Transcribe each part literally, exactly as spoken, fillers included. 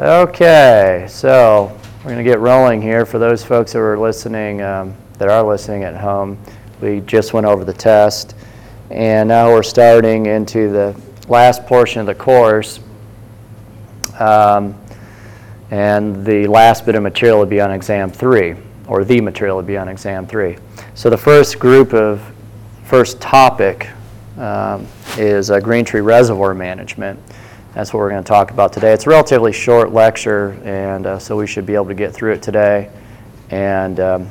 Okay, so we're going to get rolling here. For those folks that are listening, um, that are listening at home, we just went over the test, and now we're starting into the last portion of the course, um, and the last bit of material will be on exam three, or the material will be on exam three. So the first group of, first topic um, is uh, Green Tree Reservoir Management. That's what we're going to talk about today. It's a relatively short lecture, and uh, so we should be able to get through it today. And um,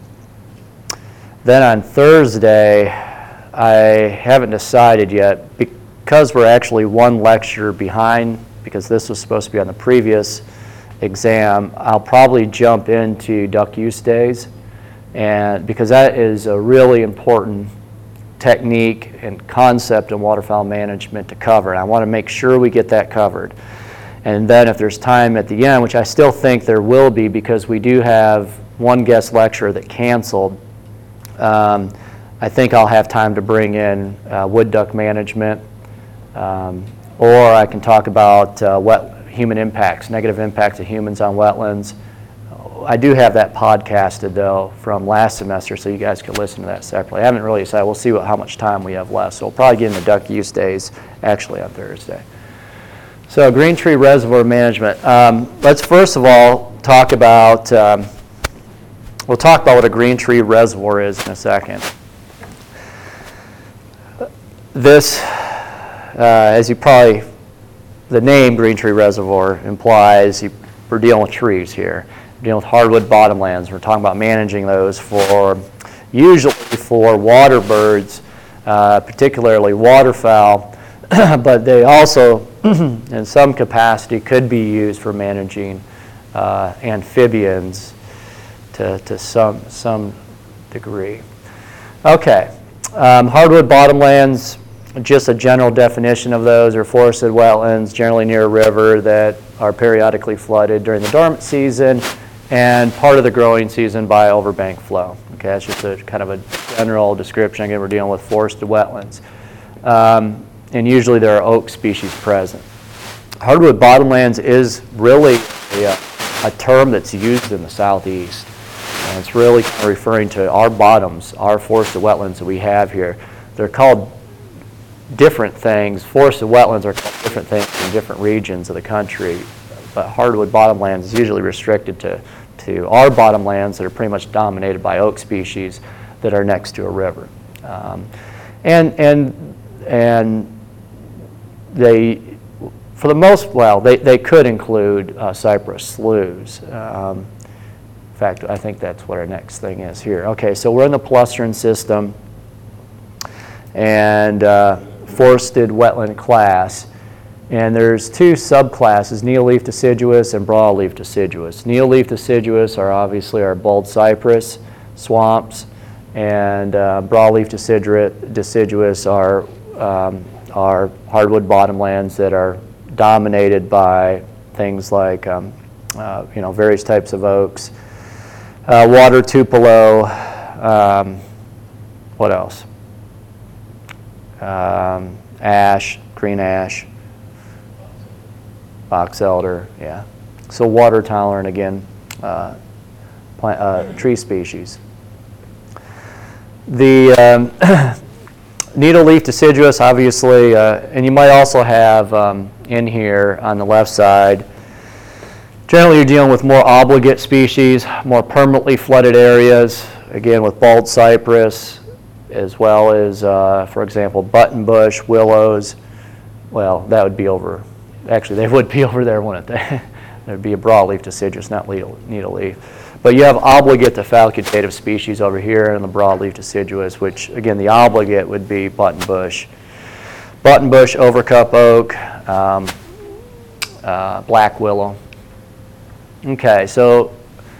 then on Thursday, I haven't decided yet, because we're actually one lecture behind, because this was supposed to be on the previous exam, I'll probably jump into duck use days, and because that is a really important technique and concept in waterfowl management to cover. And I want to make sure we get that covered. And then if there's time at the end, which I still think there will be because we do have one guest lecturer that canceled, um, I think I'll have time to bring in uh, wood duck management, um, or I can talk about uh, wet human impacts, negative impacts of humans on wetlands. I do have that podcasted, though, from last semester, so you guys can listen to that separately. I haven't really decided. We'll see what, how much time we have left. So we'll probably get into duck use days, actually, on Thursday. So Green Tree Reservoir Management. Um, let's first of all talk about, um, we'll talk about what a green tree reservoir is in a second. This, uh, as you probably, the name Green Tree Reservoir implies you, we're dealing with trees here. Dealing with hardwood bottomlands. We're talking about managing those for, usually for water birds, uh, particularly waterfowl, but they also, in some capacity, could be used for managing uh, amphibians to, to some, some degree. Okay, um, hardwood bottomlands, just a general definition of those are forested wetlands, generally near a river, that are periodically flooded during the dormant season and part of the growing season by overbank flow. Okay, that's just a kind of a general description. Again, we're dealing with forested wetlands. Um, and usually there are oak species present. Hardwood bottomlands is really a, a term that's used in the southeast. And it's really referring to our bottoms, our forested wetlands that we have here. They're called different things. Forested wetlands are called different things in different regions of the country. But hardwood bottomlands is usually restricted to to our bottomlands that are pretty much dominated by oak species that are next to a river. Um, and, and, and they, for the most, well, they, they could include uh, cypress sloughs. Um, in fact, I think that's what our next thing is here. Okay, so we're in the Palusteran system and uh, forested wetland class. And there's two subclasses, needle-leaf deciduous and broadleaf deciduous. Needle-leaf deciduous are obviously our bald cypress swamps, and uh, broadleaf deciduous are, um, are hardwood bottomlands that are dominated by things like um, uh, you know, various types of oaks, uh, water tupelo, um, what else? Um, ash, green ash. Box elder, yeah. So water tolerant, again, uh, plant, uh, tree species. The um, needle leaf deciduous, obviously, uh, and you might also have um, in here on the left side, generally you're dealing with more obligate species, more permanently flooded areas, again with bald cypress, as well as, uh, for example, buttonbush, willows. Well, that would be over. Actually, they would be over there, wouldn't they? There'd be a broadleaf deciduous, not needle leaf. But you have obligate to facultative species over here and the broadleaf deciduous, which, again, the obligate would be buttonbush. Buttonbush, overcup oak, um, uh, black willow. Okay, so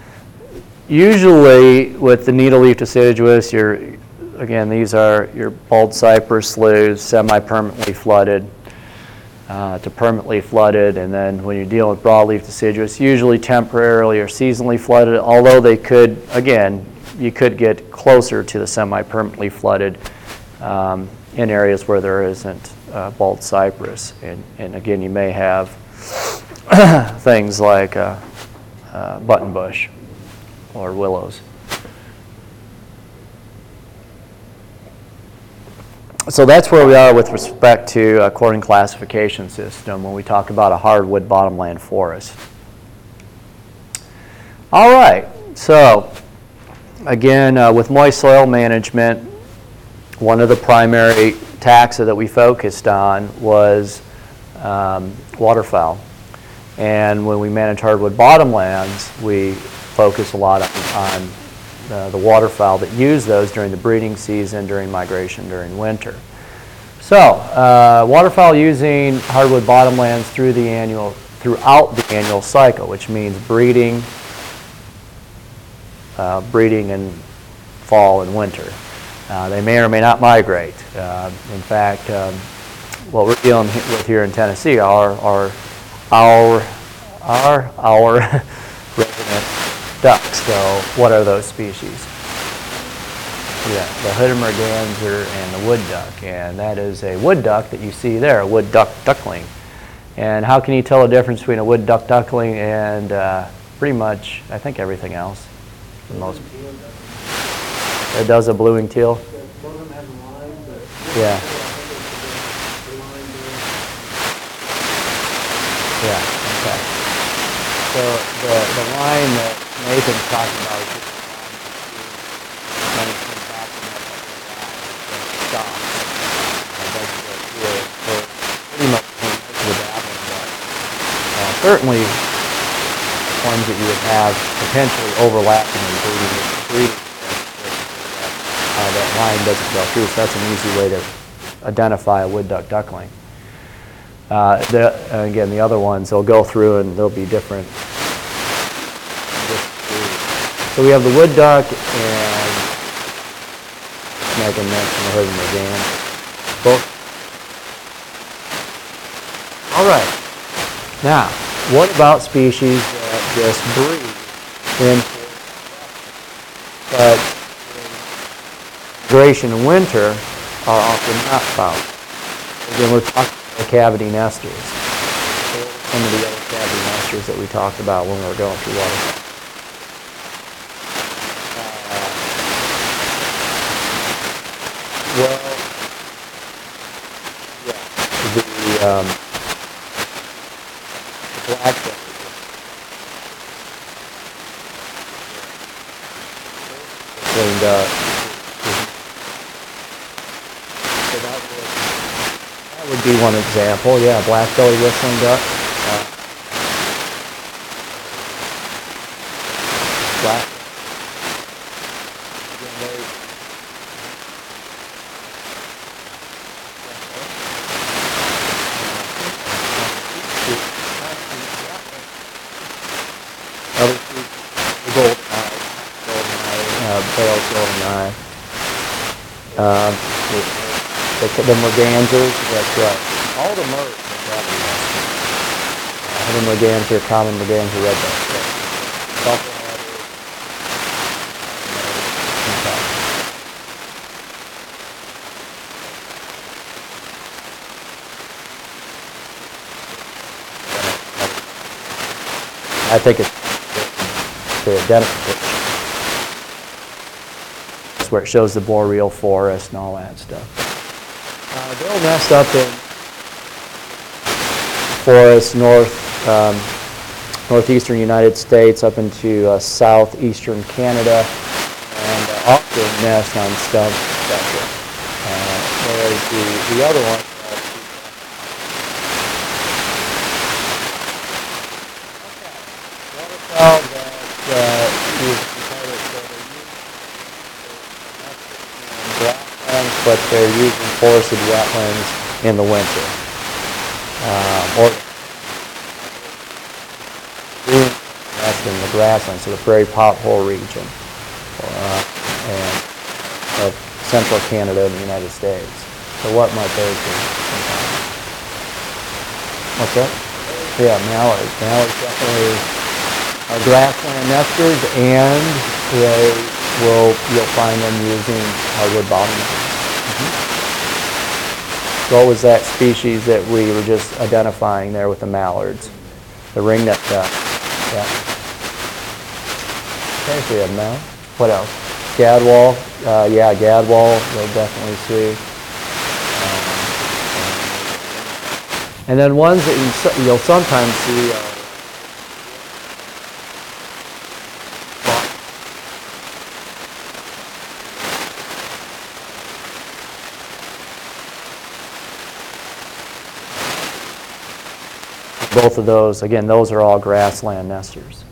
usually with the needle leaf deciduous, you're, again, these are your bald cypress sloughs, semi-permanently flooded. Uh, to permanently flooded, and then when you're dealing with broadleaf deciduous, usually temporarily or seasonally flooded, although they could, again, you could get closer to the semi-permanently flooded um, in areas where there isn't uh, bald cypress. And, and again, you may have things like uh, uh, buttonbush or willows. So that's where we are with respect to a cordon classification system when we talk about a hardwood bottomland forest. All right, so again, uh, with moist soil management, one of the primary taxa that we focused on was um, waterfowl. And when we manage hardwood bottomlands, we focus a lot on, on uh, the waterfowl that use those during the breeding season, during migration, during winter. So, uh, waterfowl using hardwood bottomlands through the annual, throughout the annual cycle, which means breeding, uh, breeding in fall and winter. Uh, they may or may not migrate. Uh, in fact, um, what we're dealing with here in Tennessee are, are our, our, our resident ducks. So what are those species? Yeah, the hooded merganser and the wood duck. And that is a wood duck that you see there, a wood duck duckling. And how can you tell the difference between a wood duck duckling and uh, pretty much, I think, everything else? The most. It does a blue-winged teal? Yeah. Yeah, okay. So the, the line that Nathan's talking about is just when it's been backing up the stop. It doesn't go through it. So pretty much with that one, but uh, certainly ones that you would have potentially overlapping and breeding with breeding. Uh, that line doesn't go through, so that's an easy way to identify a wood duck duckling. Uh, the, again, the other ones, they'll go through and they'll be different. So we have the wood duck and Megan mentioned the hooded merganser. Both. All right. Now, what about species that just breed in but migration in winter are often not found? Again, we're talking about cavity nesters. Some of the other cavity nesters that we talked about when we were going through water. Well, yeah, the, um, the blackbelly. And, uh, so that would, that would be one example. Yeah, black-bellied whistling duck. Uh, black. Other species, the golden eye, golden eye, uh, pale golden eye. Um, the, the, the mergansers, that's right. All the mers are cavity nesters. Uh, hooded merganser, common merganser, red duck. I think it's the identification. That's where it shows the boreal forest and all that stuff. Uh, they'll nest up in forests north, um, northeastern United States up into uh, southeastern Canada, and uh, often nest on stumps, et cetera. Uh, whereas the, the other one, that uh, grasslands, but they're using forested wetlands in the winter. Um, or that's in the grasslands, so the prairie pothole region uh, and of central Canada and the United States. So what might those be? What's that? Yeah, mallards. Mallards definitely are grassland nesters, and they will, you'll find them using hardwood bottomlands. Mm-hmm. What was that species that we were just identifying there with the mallards? the ringneck duck. Yeah. Okay, so we have Mel. What else? Gadwall. Uh, yeah, Gadwall. You'll definitely see. Um, and then ones that you, you'll sometimes see. Uh, Both of those, again, those are all grassland nesters.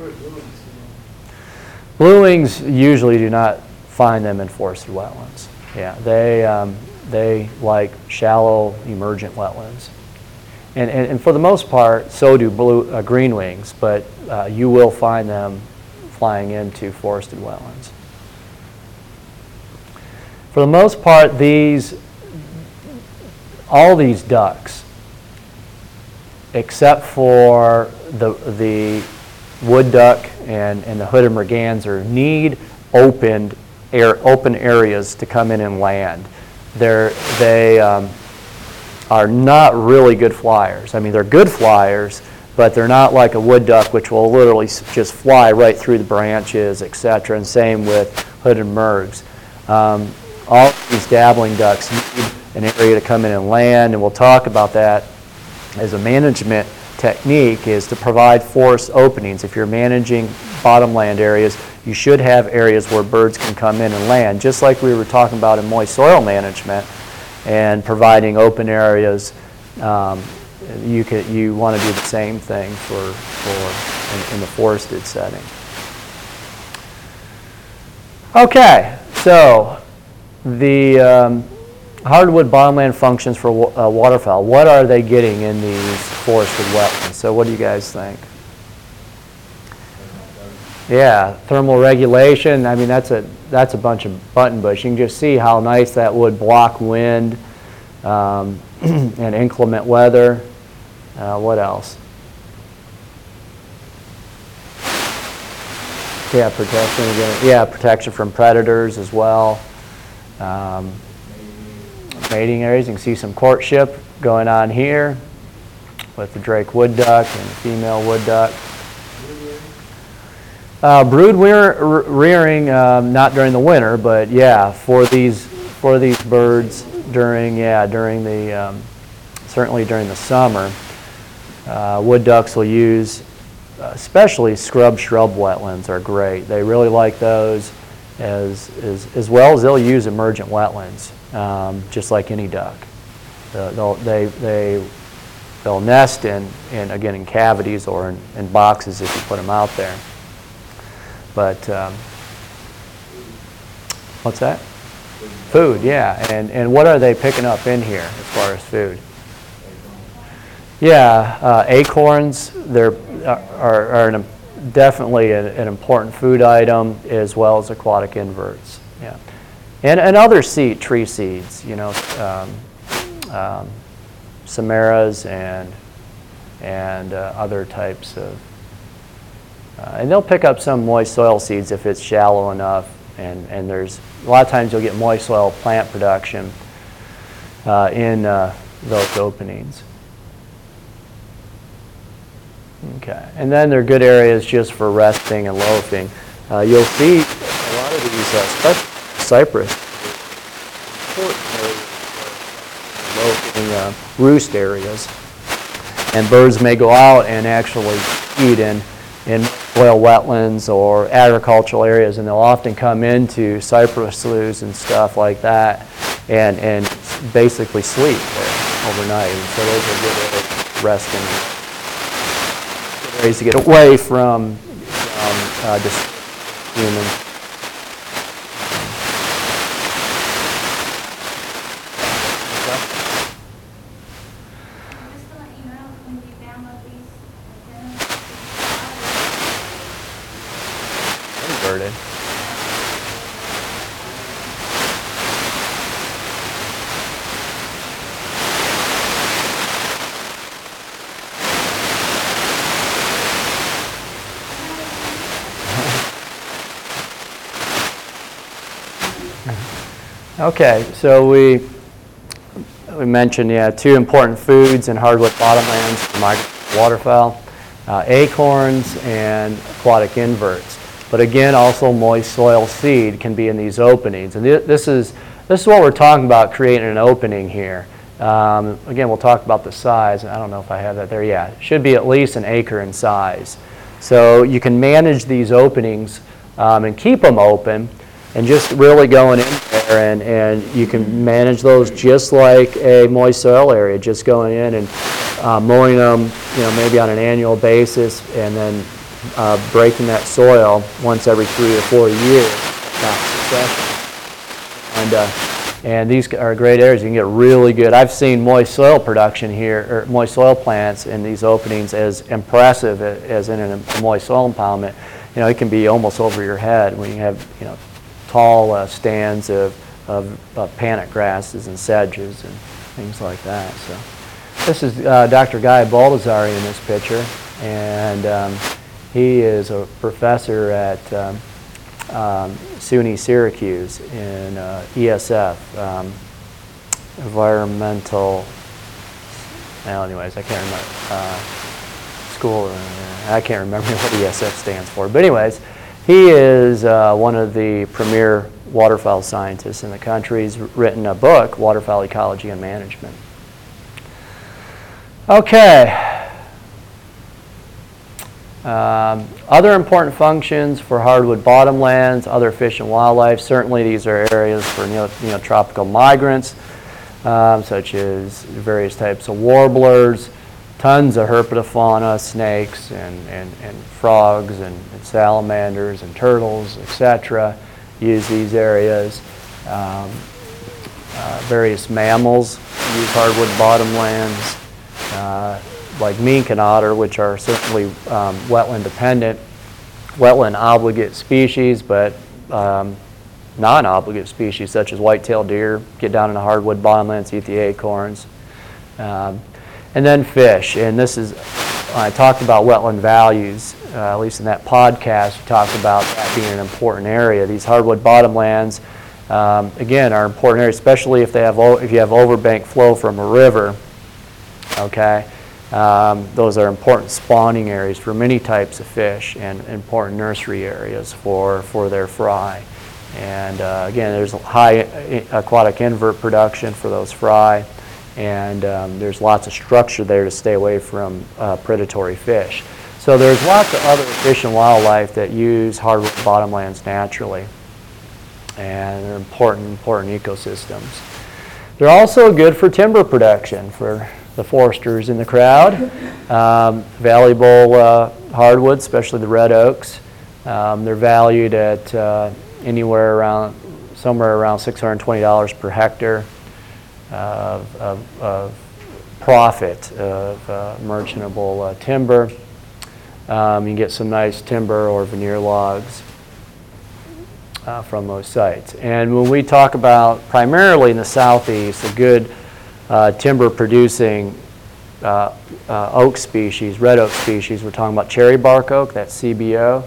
Blue wings usually do not find them in forested wetlands. Yeah, they um, they like shallow emergent wetlands, and and, and for the most part, so do blue uh, green wings. But uh, you will find them flying into forested wetlands. For the most part, these all these ducks, except for the the wood duck and, and the hooded merganser, need opened air, open areas to come in and land. They're, they um, are not really good flyers. I mean, they're good flyers, but they're not like a wood duck, which will literally just fly right through the branches, et cetera. And same with hooded mergs. Um, all of these dabbling ducks need an area to come in and land, and we'll talk about that as a management technique, is to provide forest openings. If you're managing bottomland areas, you should have areas where birds can come in and land, just like we were talking about in moist soil management and providing open areas. Um, you could, you want to do the same thing for, for in, in the forested setting. Okay, so the um, hardwood bottomland functions for uh, waterfowl. What are they getting in these forested wetlands? So what do you guys think? Yeah, thermal regulation. I mean, that's a that's a bunch of buttonbush. You can just see how nice that would block wind um, and inclement weather. Uh, what else? Yeah, protection again. Yeah, protection from predators as well. Um, mating areas. You can see some courtship going on here with the Drake wood duck and the female wood duck. Uh, brood rear, rearing, um, not during the winter, but yeah, for these for these birds during yeah during the um, certainly during the summer, uh, wood ducks will use, uh, especially scrub shrub wetlands are great. They really like those, as as as well as they'll use emergent wetlands. Um, just like any duck, uh, they'll, they they they'll nest in, in again in cavities or in, in boxes if you put them out there. But um, what's that? Food, yeah. And and what are they picking up in here as far as food? Yeah, uh, acorns. They're are, are an, definitely an, an important food item, as well as aquatic inverts. Yeah. And, and other seed, tree seeds, you know, um, um, samaras and and uh, other types of, uh, and they'll pick up some moist soil seeds if it's shallow enough. And and there's a lot of times you'll get moist soil plant production uh, in uh, those openings. Okay, and then they're good areas just for resting and loafing. Uh, you'll see a lot of these, uh, especially cypress, loafing uh, roost areas, and birds may go out and actually feed in in oil wetlands or agricultural areas, and they'll often come into cypress sloughs and stuff like that, and and basically sleep there overnight. And so those are good areas for resting, ways to get away from from uh, just humans. Inverted. Okay, so we we mentioned yeah two important foods in hardwood bottomlands for migratory waterfowl. uh, acorns and aquatic inverts. But again, also moist soil seed can be in these openings. And th this is this is what we're talking about, creating an opening here. Um, again, we'll talk about the size. I don't know if I have that there. Yeah, it should be at least an acre in size. So you can manage these openings um, and keep them open, and just really going in there, and, and you can manage those just like a moist soil area, just going in and uh, mowing them, you know, maybe on an annual basis, and then uh, breaking that soil once every three or four years, not succession. And, uh, and these are great areas. You can get really good. I've seen moist soil production here, or moist soil plants in these openings as impressive as in a moist soil impoundment. You know, it can be almost over your head when you have, you know, tall uh, stands of, of uh, panic grasses and sedges and things like that. So this is uh, Doctor Guy Baldessari in this picture, and um, he is a professor at um, um, SUNY Syracuse in uh, E S F, um, environmental, well, anyways, I can't remember, uh, school, uh, I can't remember what E S F stands for, but anyways, he is uh, one of the premier waterfowl scientists in the country. He's written a book, Waterfowl Ecology and Management. Okay. Um, other important functions for hardwood bottomlands, other fish and wildlife. Certainly these are areas for neo, neotropical migrants, um, such as various types of warblers, tons of herpetofauna, snakes and, and, and frogs and, and salamanders and turtles, et cetera, use these areas. Um, uh, various mammals use hardwood bottomlands, uh, like mink and otter, which are certainly um, wetland dependent, wetland obligate species, but um, non-obligate species such as white-tailed deer get down in the hardwood bottomlands, eat the acorns. Um, And then fish, and this is, I talked about wetland values, uh, at least in that podcast, we talked about that being an important area. These hardwood bottomlands, um, again, are important areas, especially if they have, if you have overbank flow from a river, okay? Um, those are important spawning areas for many types of fish and important nursery areas for, for their fry. And uh, again, there's high aquatic invert production for those fry. And um, there's lots of structure there to stay away from uh, predatory fish. So there's lots of other fish and wildlife that use hardwood bottomlands naturally, and they're important, important ecosystems. They're also good for timber production for the foresters in the crowd. Um, valuable uh, hardwoods, especially the red oaks. Um, they're valued at uh, anywhere around, somewhere around six hundred twenty dollars per hectare. Of, of, of profit of uh, merchantable uh, timber. Um, you can get some nice timber or veneer logs uh, from those sites. And when we talk about primarily in the southeast, a good uh, timber producing uh, uh, oak species, red oak species, we're talking about cherry bark oak, that's C B O,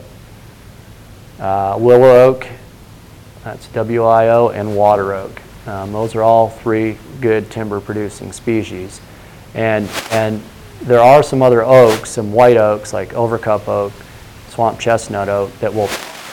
uh, willow oak, that's W I O, and water oak. Um, those are all three good timber producing species. And, and there are some other oaks, some white oaks like overcup oak, swamp chestnut oak that will,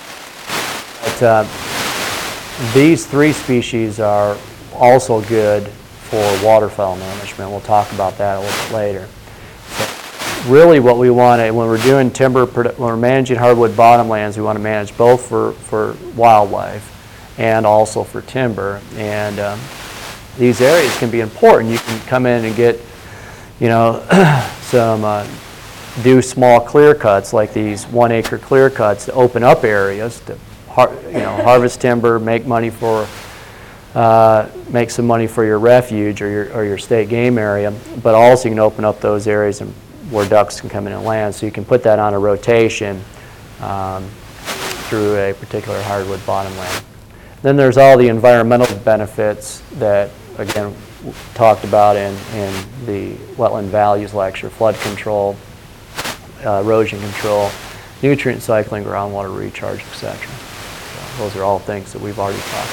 but uh, these three species are also good for waterfowl management. We'll talk about that a little bit later. So really what we want to, when we're doing timber, when we're managing hardwood bottomlands, we want to manage both for, for wildlife and also for timber. And um, these areas can be important. You can come in and get, you know, some, uh, do small clear cuts like these one acre clear cuts to open up areas to, har you know, harvest timber, make money for, uh, make some money for your refuge or your, or your state game area, but also you can open up those areas and where ducks can come in and land. So you can put that on a rotation um, through a particular hardwood bottomland. Then there's all the environmental benefits that, again, talked about in, in the wetland values lecture: flood control, uh, erosion control, nutrient cycling, groundwater recharge, et cetera. So those are all things that we've already talked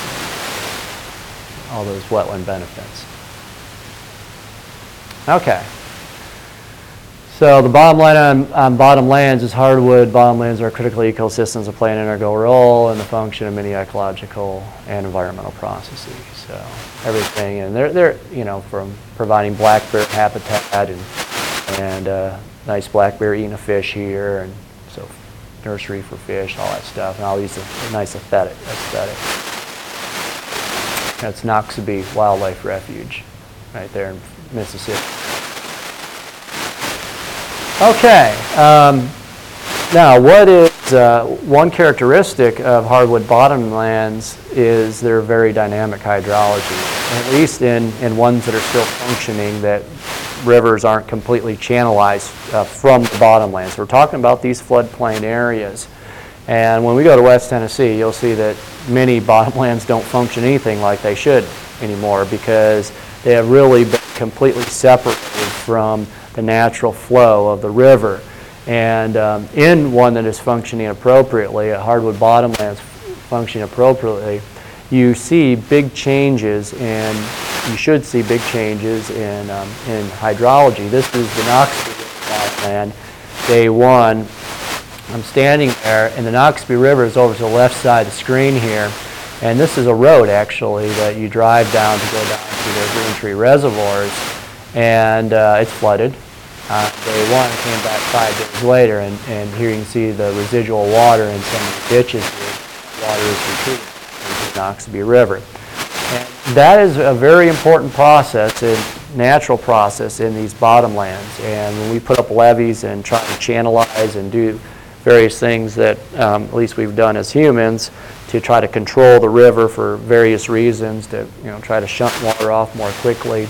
about, all those wetland benefits. Okay. So the bottom line on, on bottomlands is hardwood bottomlands are critical ecosystems that play an integral role in the function of many ecological and environmental processes. So everything, and they're, they're you know, from providing black bear habitat and, and uh, nice black bear eating a fish here, and so nursery for fish, all that stuff, and all these are nice aesthetic. aesthetic. That's Noxubee Wildlife Refuge right there in Mississippi. Okay, um, now what is, uh, one characteristic of hardwood bottomlands is their very dynamic hydrology, at least in, in ones that are still functioning, that rivers aren't completely channelized uh, from the bottomlands. We're talking about these floodplain areas. And when we go to West Tennessee, you'll see that many bottomlands don't function anything like they should anymore, because they have really been completely separated from the natural flow of the river. And um, in one that is functioning appropriately, a hardwood bottomlands functioning appropriately, you see big changes in, you should see big changes in, um, in hydrology. This is the Noxubee bottomland, day one. I'm standing there, and the Noxubee River is over to the left side of the screen here. And this is a road, actually, that you drive down to go down to the Green Tree Reservoirs. And uh, it's flooded. Uh, day one, came back five days later, and, and here you can see the residual water in some of the ditches here. Water is retreating into the Noxubee River. And that is a very important process, a natural process in these bottomlands. And when we put up levees and try to channelize and do various things that um, at least we've done as humans to try to control the river for various reasons, to you know try to shunt water off more quickly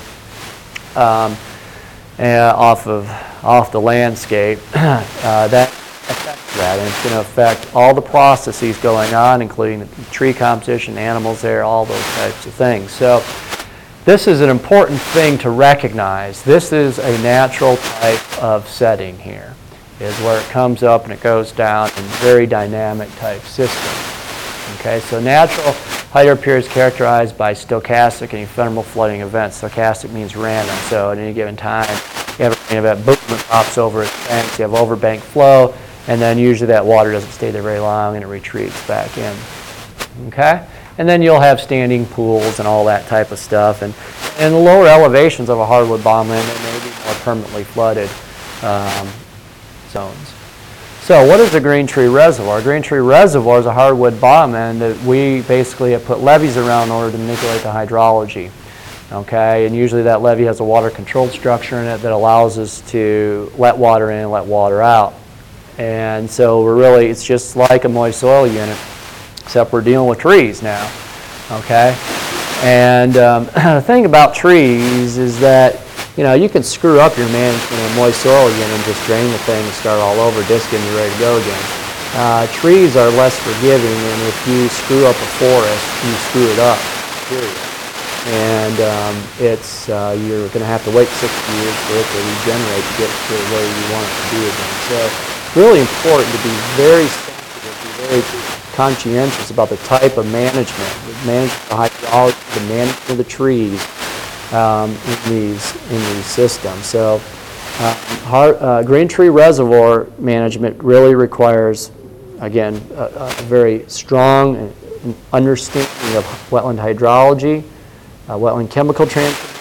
um, uh, off of off the landscape, uh, that affects that, and it's going to affect all the processes going on, including the tree composition, animals there, all those types of things. So this is an important thing to recognize. This is a natural type of setting here, is where it comes up and it goes down in very dynamic type systems. Okay, so natural hydro periods characterized by stochastic and ephemeral flooding events. Stochastic means random, so at any given time you have a rain event, boom, it pops over its banks, you have overbank flow, and then usually that water doesn't stay there very long and it retreats back in. Okay, and then you'll have standing pools and all that type of stuff, and in the lower elevations of a hardwood bottomland, they may be more permanently flooded um, zones. So what is a Green Tree Reservoir? A Green Tree Reservoir is a hardwood bottomland that we basically have put levees around in order to manipulate the hydrology. Okay, and usually that levee has a water controlled structure in it that allows us to let water in and let water out. And so we're really, it's just like a moist soil unit, except we're dealing with trees now. Okay, and um, the thing about trees is that you know, you can screw up your management of moist soil unit and just drain the thing and start all over, disc and you're ready to go again. Uh, trees are less forgiving, and if you screw up a forest, you screw it up, period. And um, it's, uh, you're going to have to wait sixty years for it to regenerate to get to where you want it to be again. So it's really important to be very sensitive, be very conscientious about the type of management, the management of hydrology, the management of the trees, Um, in these in these systems. So uh, hard, uh, Green Tree Reservoir management really requires, again, a, a very strong understanding of wetland hydrology, uh, wetland chemical transfer,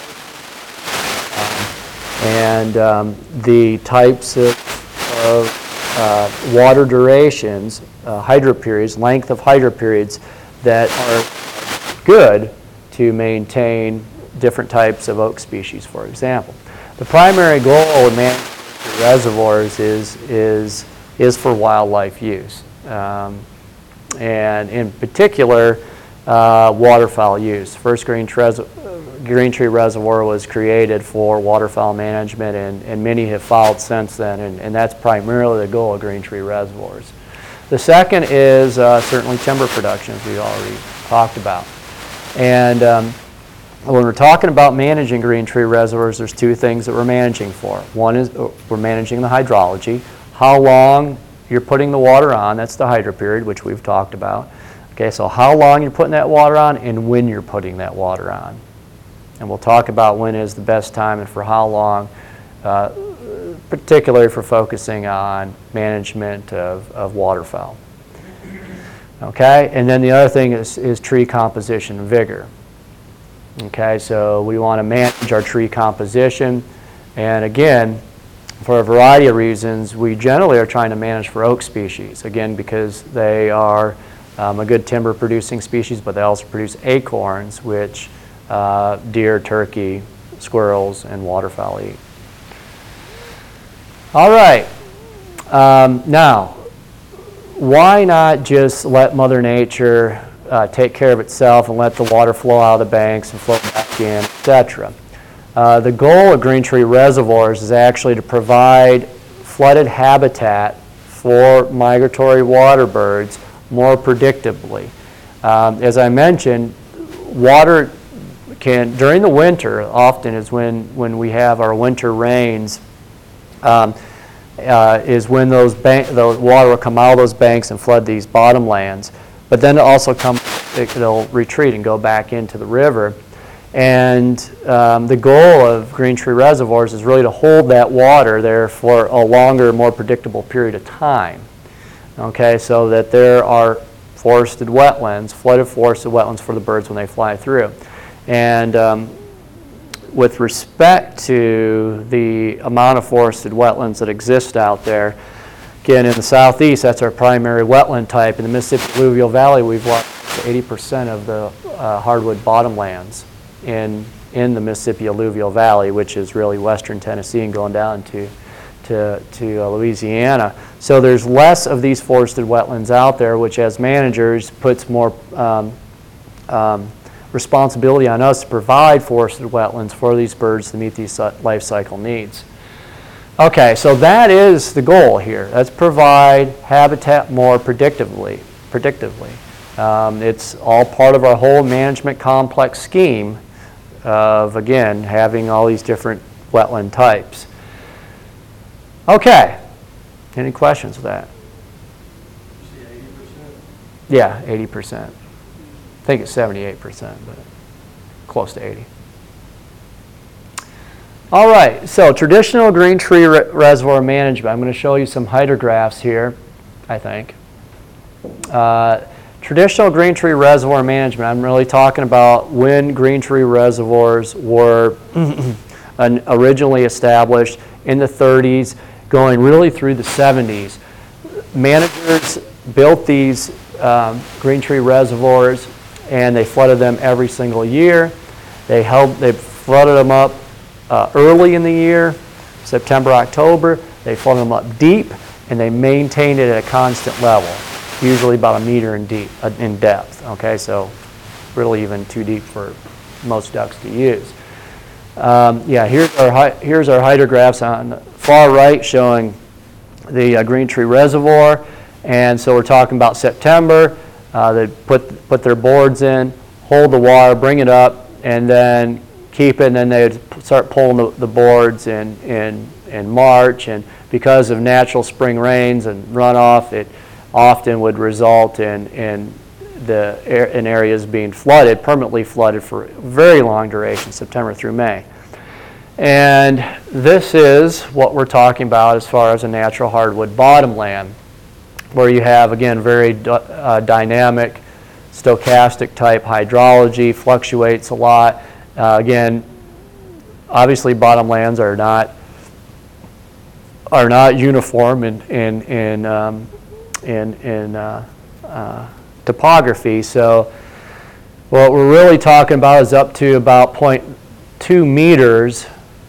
um, and um, the types of, of uh, water durations, uh, hydro periods, length of hydro periods that are good to maintain different types of oak species, for example. The primary goal of managing reservoirs is, is, is for wildlife use. Um, and in particular, uh, waterfowl use. First Green, Green Tree Reservoir was created for waterfowl management, and, and many have followed since then, and, and that's primarily the goal of Green Tree Reservoirs. The second is uh, certainly timber production, as we already talked about. And um, when we're talking about managing Green Tree Reservoirs, there's two things that we're managing for. One is we're managing the hydrology, how long you're putting the water on, that's the hydro period, which we've talked about. Okay, so how long you're putting that water on and when you're putting that water on. And we'll talk about when is the best time and for how long uh, particularly for focusing on management of, of waterfowl. Okay, and then the other thing is, is tree composition and vigor. Okay, so we want to manage our tree composition, and again, for a variety of reasons, we generally are trying to manage for oak species, again, because they are um, a good timber producing species, but they also produce acorns, which uh, deer, turkey, squirrels, and waterfowl eat. All right, um, now, why not just let Mother Nature uh, take care of itself and let the water flow out of the banks and flow back in, et cetera? Uh, the goal of green tree reservoirs is actually to provide flooded habitat for migratory water birds more predictably. Um, as I mentioned, water can, during the winter, often is when, when we have our winter rains, um, Uh, is when those bank, the water will come out of those banks and flood these bottomlands. But then it also come, it, it'll retreat and go back into the river. And um, the goal of green tree reservoirs is really to hold that water there for a longer, more predictable period of time. Okay, so that there are forested wetlands, flooded forested wetlands for the birds when they fly through. And um, with respect to the amount of forested wetlands that exist out there, again, in the southeast, that's our primary wetland type. In the Mississippi Alluvial Valley, we've lost eighty percent of the uh, hardwood bottomlands in, in the Mississippi Alluvial Valley, which is really western Tennessee and going down to, to, to uh, Louisiana. So there's less of these forested wetlands out there, which as managers puts more um, um, responsibility on us to provide forested wetlands for these birds to meet these life cycle needs. Okay, so that is the goal here. Let's provide habitat more predictably. predictably. Um, it's all part of our whole management complex scheme of, again, having all these different wetland types. Okay, any questions with that? eighty percent? Yeah, eighty percent. I think it's seventy-eight percent, but close to eighty. All right, so traditional green tree re reservoir management. I'm going to show you some hydrographs here, I think. Uh, traditional green tree reservoir management, I'm really talking about when green tree reservoirs were originally established in the thirties, going really through the seventies. Managers built these um, green tree reservoirs, and they flooded them every single year. They held, they flooded them up uh, early in the year, September, October. They flooded them up deep, and they maintained it at a constant level, usually about a meter in deep, uh, in depth. Okay, so really even too deep for most ducks to use. Um, yeah, here's our here's our hydrographs on the far right showing the uh, green tree reservoir, and so we're talking about September. Uh, they put put their boards in, hold the water, bring it up, and then keep it, and then they'd start pulling the, the boards in, in, in March. And because of natural spring rains and runoff, it often would result in, in, the, in areas being flooded, permanently flooded for very long duration, September through May. And this is what we're talking about as far as a natural hardwood bottomland, where you have, again, very uh, dynamic, stochastic type hydrology, fluctuates a lot. Uh, again, obviously bottomlands are not are not uniform in in in um, in, in uh, uh, topography. So what we're really talking about is up to about zero point two meters.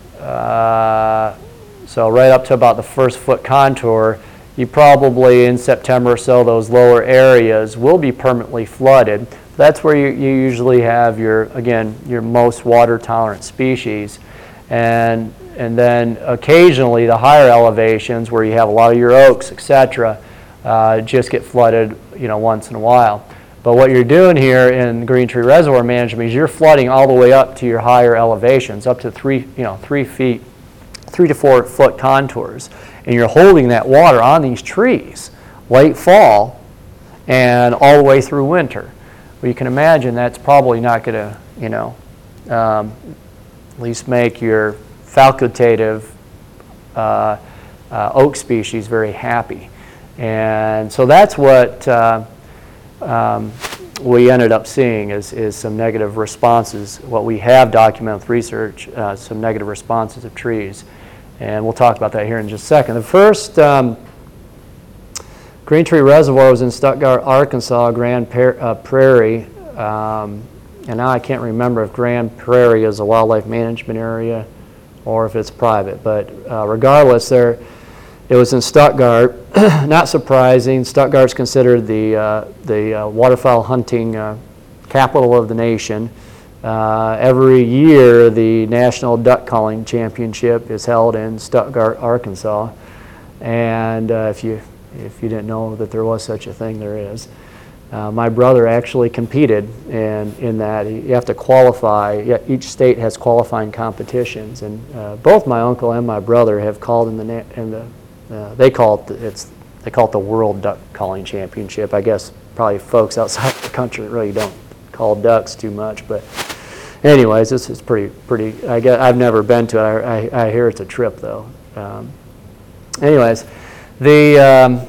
Uh, so right up to about the first foot contour. You probably in September or so, those lower areas will be permanently flooded. That's where you, you usually have your, again, your most water tolerant species. And, and then occasionally the higher elevations where you have a lot of your oaks, et cetera, uh, just get flooded, you know, once in a while. But what you're doing here in green tree reservoir management is you're flooding all the way up to your higher elevations, up to three, you know, three feet, three to four foot contours. And you're holding that water on these trees late fall and all the way through winter. Well, you can imagine that's probably not going to, you know, um, at least make your facultative uh, uh, oak species very happy. And so that's what uh, um, we ended up seeing is, is some negative responses. What we have documented with research, uh, some negative responses of trees. And we'll talk about that here in just a second. The first um, Green Tree Reservoir was in Stuttgart, Arkansas, Grand uh, Prairie. Um, and now I can't remember if Grand Prairie is a wildlife management area or if it's private. But uh, regardless, there, it was in Stuttgart. Not surprising, Stuttgart's considered the, uh, the uh, waterfowl hunting uh, capital of the nation. Uh, every year, the National Duck Calling Championship is held in Stuttgart, Arkansas. And uh, if you if you didn't know that there was such a thing, there is. Uh, my brother actually competed in in that. You have to qualify. Each state has qualifying competitions, and uh, both my uncle and my brother have called in the na in the. Uh, they call it the, it's they call it the World Duck Calling Championship. I guess probably folks outside the country really don't call ducks too much, but. Anyways, this is pretty, pretty. I guess I've never been to it. I, I, I hear it's a trip, though. Um, anyways, the um,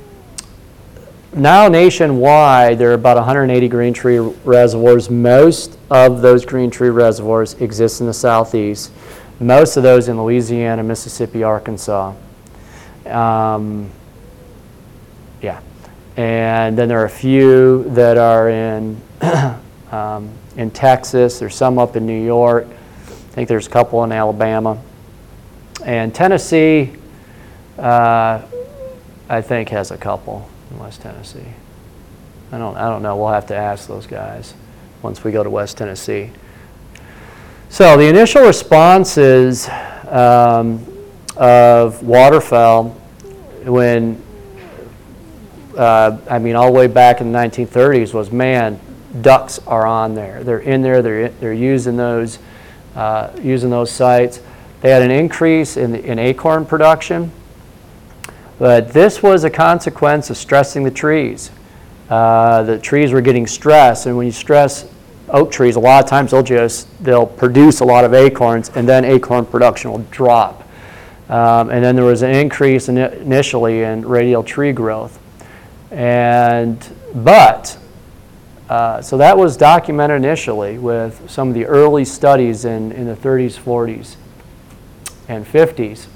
now nationwide there are about one hundred eighty green tree reservoirs. Most of those green tree reservoirs exist in the southeast. Most of those in Louisiana, Mississippi, Arkansas. Um, yeah, and then there are a few that are in. um, in Texas, there's some up in New York, I think there's a couple in Alabama. And Tennessee, uh, I think has a couple in West Tennessee. I don't, I don't know, we'll have to ask those guys once we go to West Tennessee. So the initial responses um, of waterfowl when, uh, I mean all the way back in the nineteen thirties was, man, ducks are on there. They're in there. They're they're using those uh, using those sites. They had an increase in the, in acorn production, but this was a consequence of stressing the trees. Uh, the trees were getting stressed, and when you stress oak trees, a lot of times they'll just they'll produce a lot of acorns, and then acorn production will drop. Um, and then there was an increase in, initially in radial tree growth, and but. Uh, so that was documented initially with some of the early studies in, in the thirties, forties, and fifties.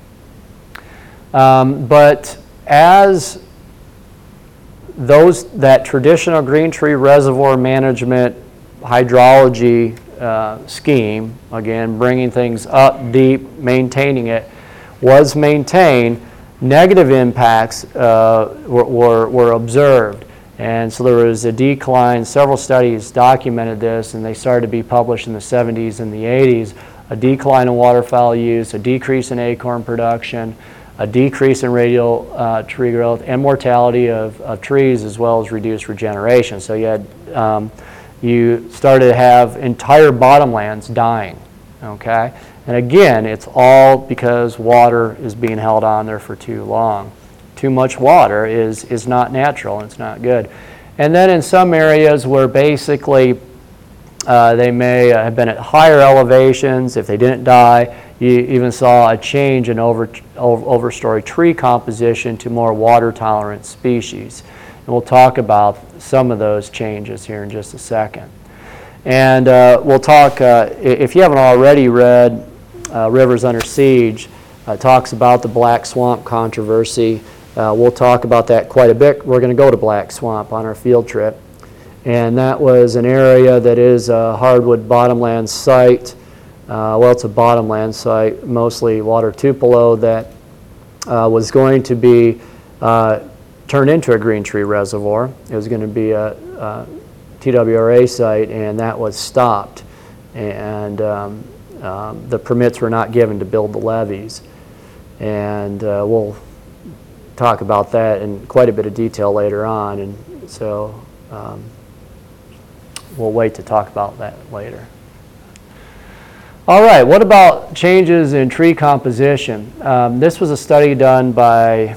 Um, but as those that traditional green tree reservoir management hydrology uh, scheme, again bringing things up deep, maintaining it, was maintained, negative impacts uh, were, were, were observed. And so there was a decline. Several studies documented this, and they started to be published in the seventies and the eighties. A decline in waterfowl use, a decrease in acorn production, a decrease in radial uh, tree growth, and mortality of, of trees, as well as reduced regeneration. So you had um, you started to have entire bottomlands dying. Okay, and again, it's all because water is being held on there for too long. Too much water is, is not natural, and it's not good. And then in some areas where basically uh, they may have been at higher elevations, if they didn't die, you even saw a change in over, over, overstory tree composition to more water-tolerant species. And we'll talk about some of those changes here in just a second. And uh, we'll talk, uh, if you haven't already read uh, Rivers Under Siege, uh, talks about the Black Swamp controversy. Uh, we'll talk about that quite a bit. We're going to go to Black Swamp on our field trip. And that was an area that is a hardwood bottomland site. Uh, well, it's a bottomland site, mostly water tupelo, that uh, was going to be uh, turned into a green tree reservoir. It was going to be a, a T W R A site, and that was stopped. And um, um, the permits were not given to build the levees. And uh, we'll talk about that in quite a bit of detail later on, and so um, we'll wait to talk about that later. All right, what about changes in tree composition? Um, this was a study done by,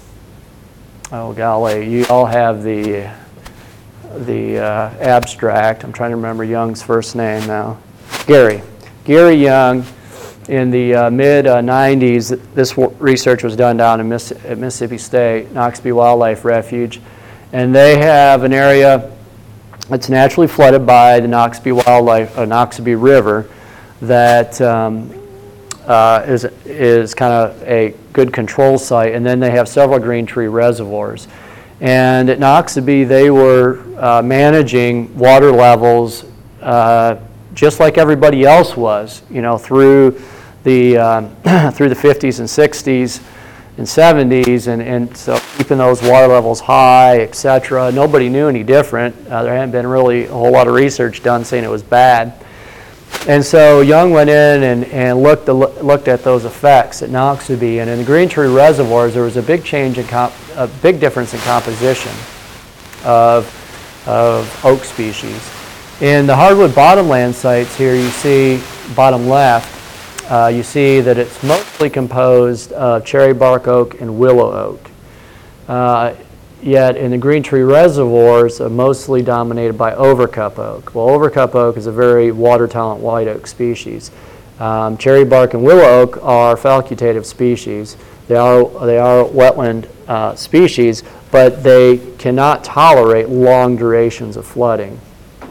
oh golly, you all have the, the uh, abstract. I'm trying to remember Young's first name now. Gary. Gary Young in the uh, mid uh, nineties, this w research was done down in Miss at Mississippi State, Noxubee Wildlife Refuge, and they have an area that's naturally flooded by the Noxubee Wildlife, uh, Noxubee River, that um, uh, is is kind of a good control site, and then they have several green tree reservoirs. And at Noxubee, they were uh, managing water levels uh, just like everybody else was, you know, through the uh, through the fifties and sixties and seventies, and, and so keeping those water levels high, et cetera. Nobody knew any different. Uh, there hadn't been really a whole lot of research done saying it was bad. And so Young went in and, and looked, looked at those effects at Noxubee, and in the green tree reservoirs there was a big change in comp, a big difference in composition of, of oak species. In the hardwood bottomland sites here, you see bottom left, uh, you see that it's mostly composed of cherry bark oak and willow oak. Uh, Yet in the green tree reservoirs, are mostly dominated by overcup oak. Well, overcup oak is a very water-tolerant white oak species. Um, cherry bark and willow oak are facultative species. They are, they are wetland uh, species, but they cannot tolerate long durations of flooding.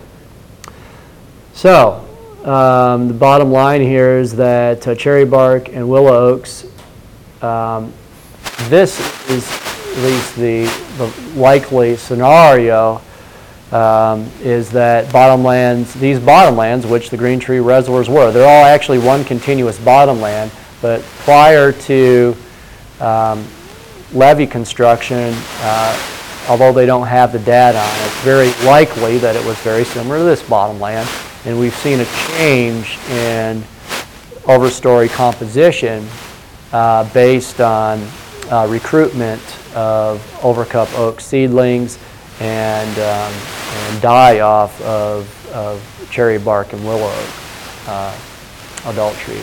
So um, the bottom line here is that uh, cherry bark and willow oaks, um, this is at least the, the likely scenario um, is that bottomlands, these bottomlands, which the green tree reservoirs were, they're all actually one continuous bottomland, but prior to um, levee construction, uh, although they don't have the data on it, it's very likely that it was very similar to this bottomland, and we've seen a change in overstory composition uh, based on uh, recruitment of overcup oak seedlings and, um, and die-off of, of cherry bark and willow oak uh, adult trees.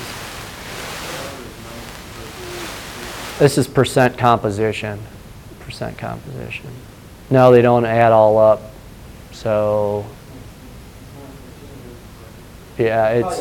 This is percent composition, percent composition. No, they don't add all up, so yeah, it's,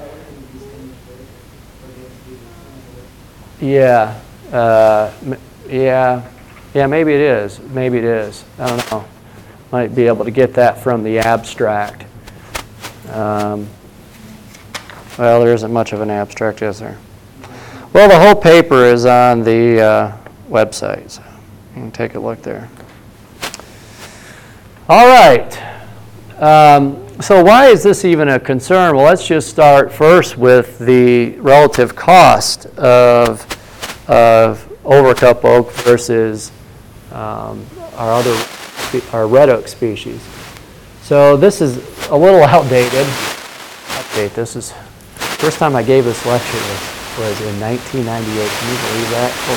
yeah, uh, yeah. Yeah, maybe it is. Maybe it is. I don't know. Might be able to get that from the abstract. Um, well, there isn't much of an abstract, is there? Well, the whole paper is on the uh, website, so you can take a look there. All right. Um, so why is this even a concern? Well, let's just start first with the relative cost of, of overcup oak versus Um, our other, our red oak species. So this is a little outdated. Update. This is first time I gave this lecture was, was in nineteen ninety-eight. Can you believe that? Oh.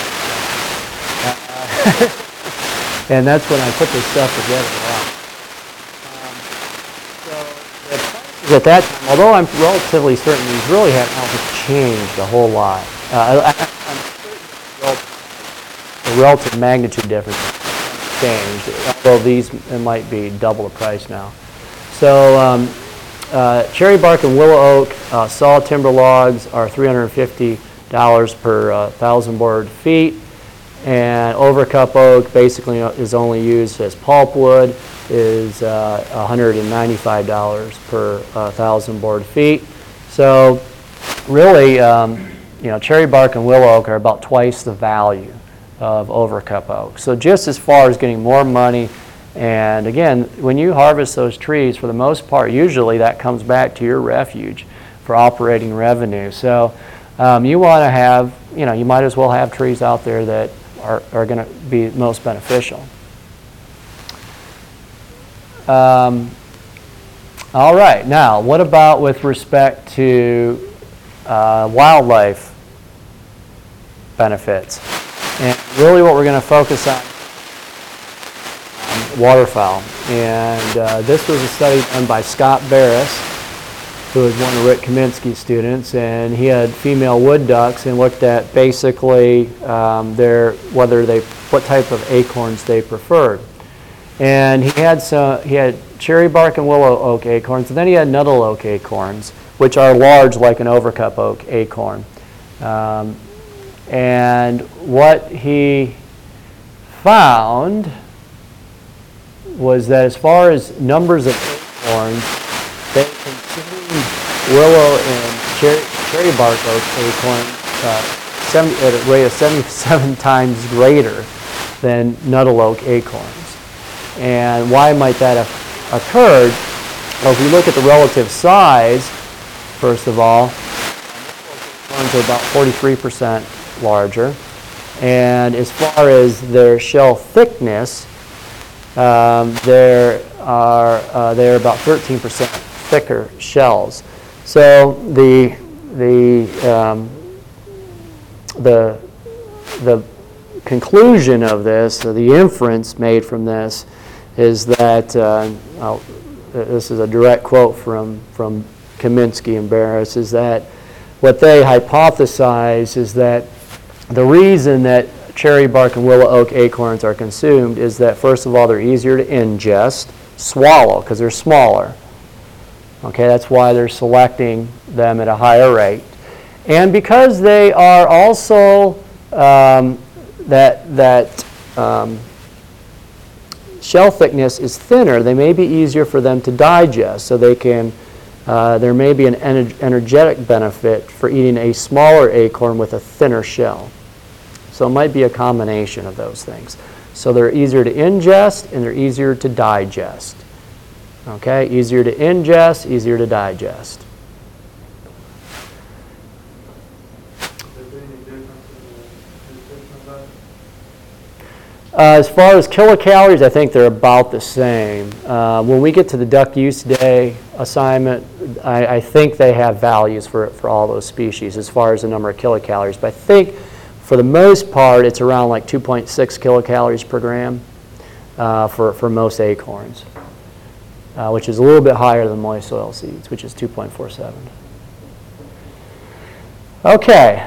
Uh, and that's when I put this stuff together. Wow. Um, so the prices at that time, although I'm relatively certain these really haven't changed a whole lot. Uh, I, I'm certain the relative magnitude difference changed, although these it might be double the price now. So um, uh, cherry bark and willow oak uh, saw timber logs are three hundred fifty dollars per uh, thousand board feet, and overcup oak basically is only used as pulpwood, is uh, one hundred ninety-five dollars per uh, thousand board feet. So really, um, you know, cherry bark and willow oak are about twice the value of overcup oak. So just as far as getting more money, and again, when you harvest those trees, for the most part, usually that comes back to your refuge for operating revenue. So um, you want to have, you know, you might as well have trees out there that are, are going to be most beneficial. Um, all right, now what about with respect to uh, wildlife benefits? And really what we're going to focus on um, waterfowl. And uh, this was a study done by Scott Barris, who was one of Rick Kaminsky's students, and he had female wood ducks and looked at basically um, their, whether they, what type of acorns they preferred. And he had some, he had cherry bark and willow oak acorns, and then he had nuttall oak acorns. which are large like an overcup oak acorn. Um, and what he found was that as far as numbers of acorns, they consumed willow and cherry, cherry bark oak acorns uh, seventy, at a rate of seventy-seven times greater than nuttall oak acorns. And why might that have occurred? Well, if you look at the relative size, first of all, acorns are about forty-three percent larger. And as far as their shell thickness, um, there are uh, they're about thirteen percent thicker shells. So the the um, the the conclusion of this, or the inference made from this, is that uh, I'll, this is a direct quote from from Kaminsky and Barris, is that what they hypothesize is that the reason that cherry bark and willow oak acorns are consumed is that, first of all, they're easier to ingest, swallow, because they're smaller. Okay, that's why they're selecting them at a higher rate. And because they are also um, that that um, shell thickness is thinner, they may be easier for them to digest. So they can. Uh, there may be an ener energetic benefit for eating a smaller acorn with a thinner shell. So it might be a combination of those things. So they're easier to ingest and they're easier to digest. Okay, easier to ingest, easier to digest. Uh, as far as kilocalories, I think they're about the same. Uh, when we get to the duck use day assignment, I, I think they have values for, for all those species as far as the number of kilocalories. But I think for the most part, it's around like two point six kilocalories per gram uh, for, for most acorns, uh, which is a little bit higher than moist soil seeds, which is two point four seven. Okay.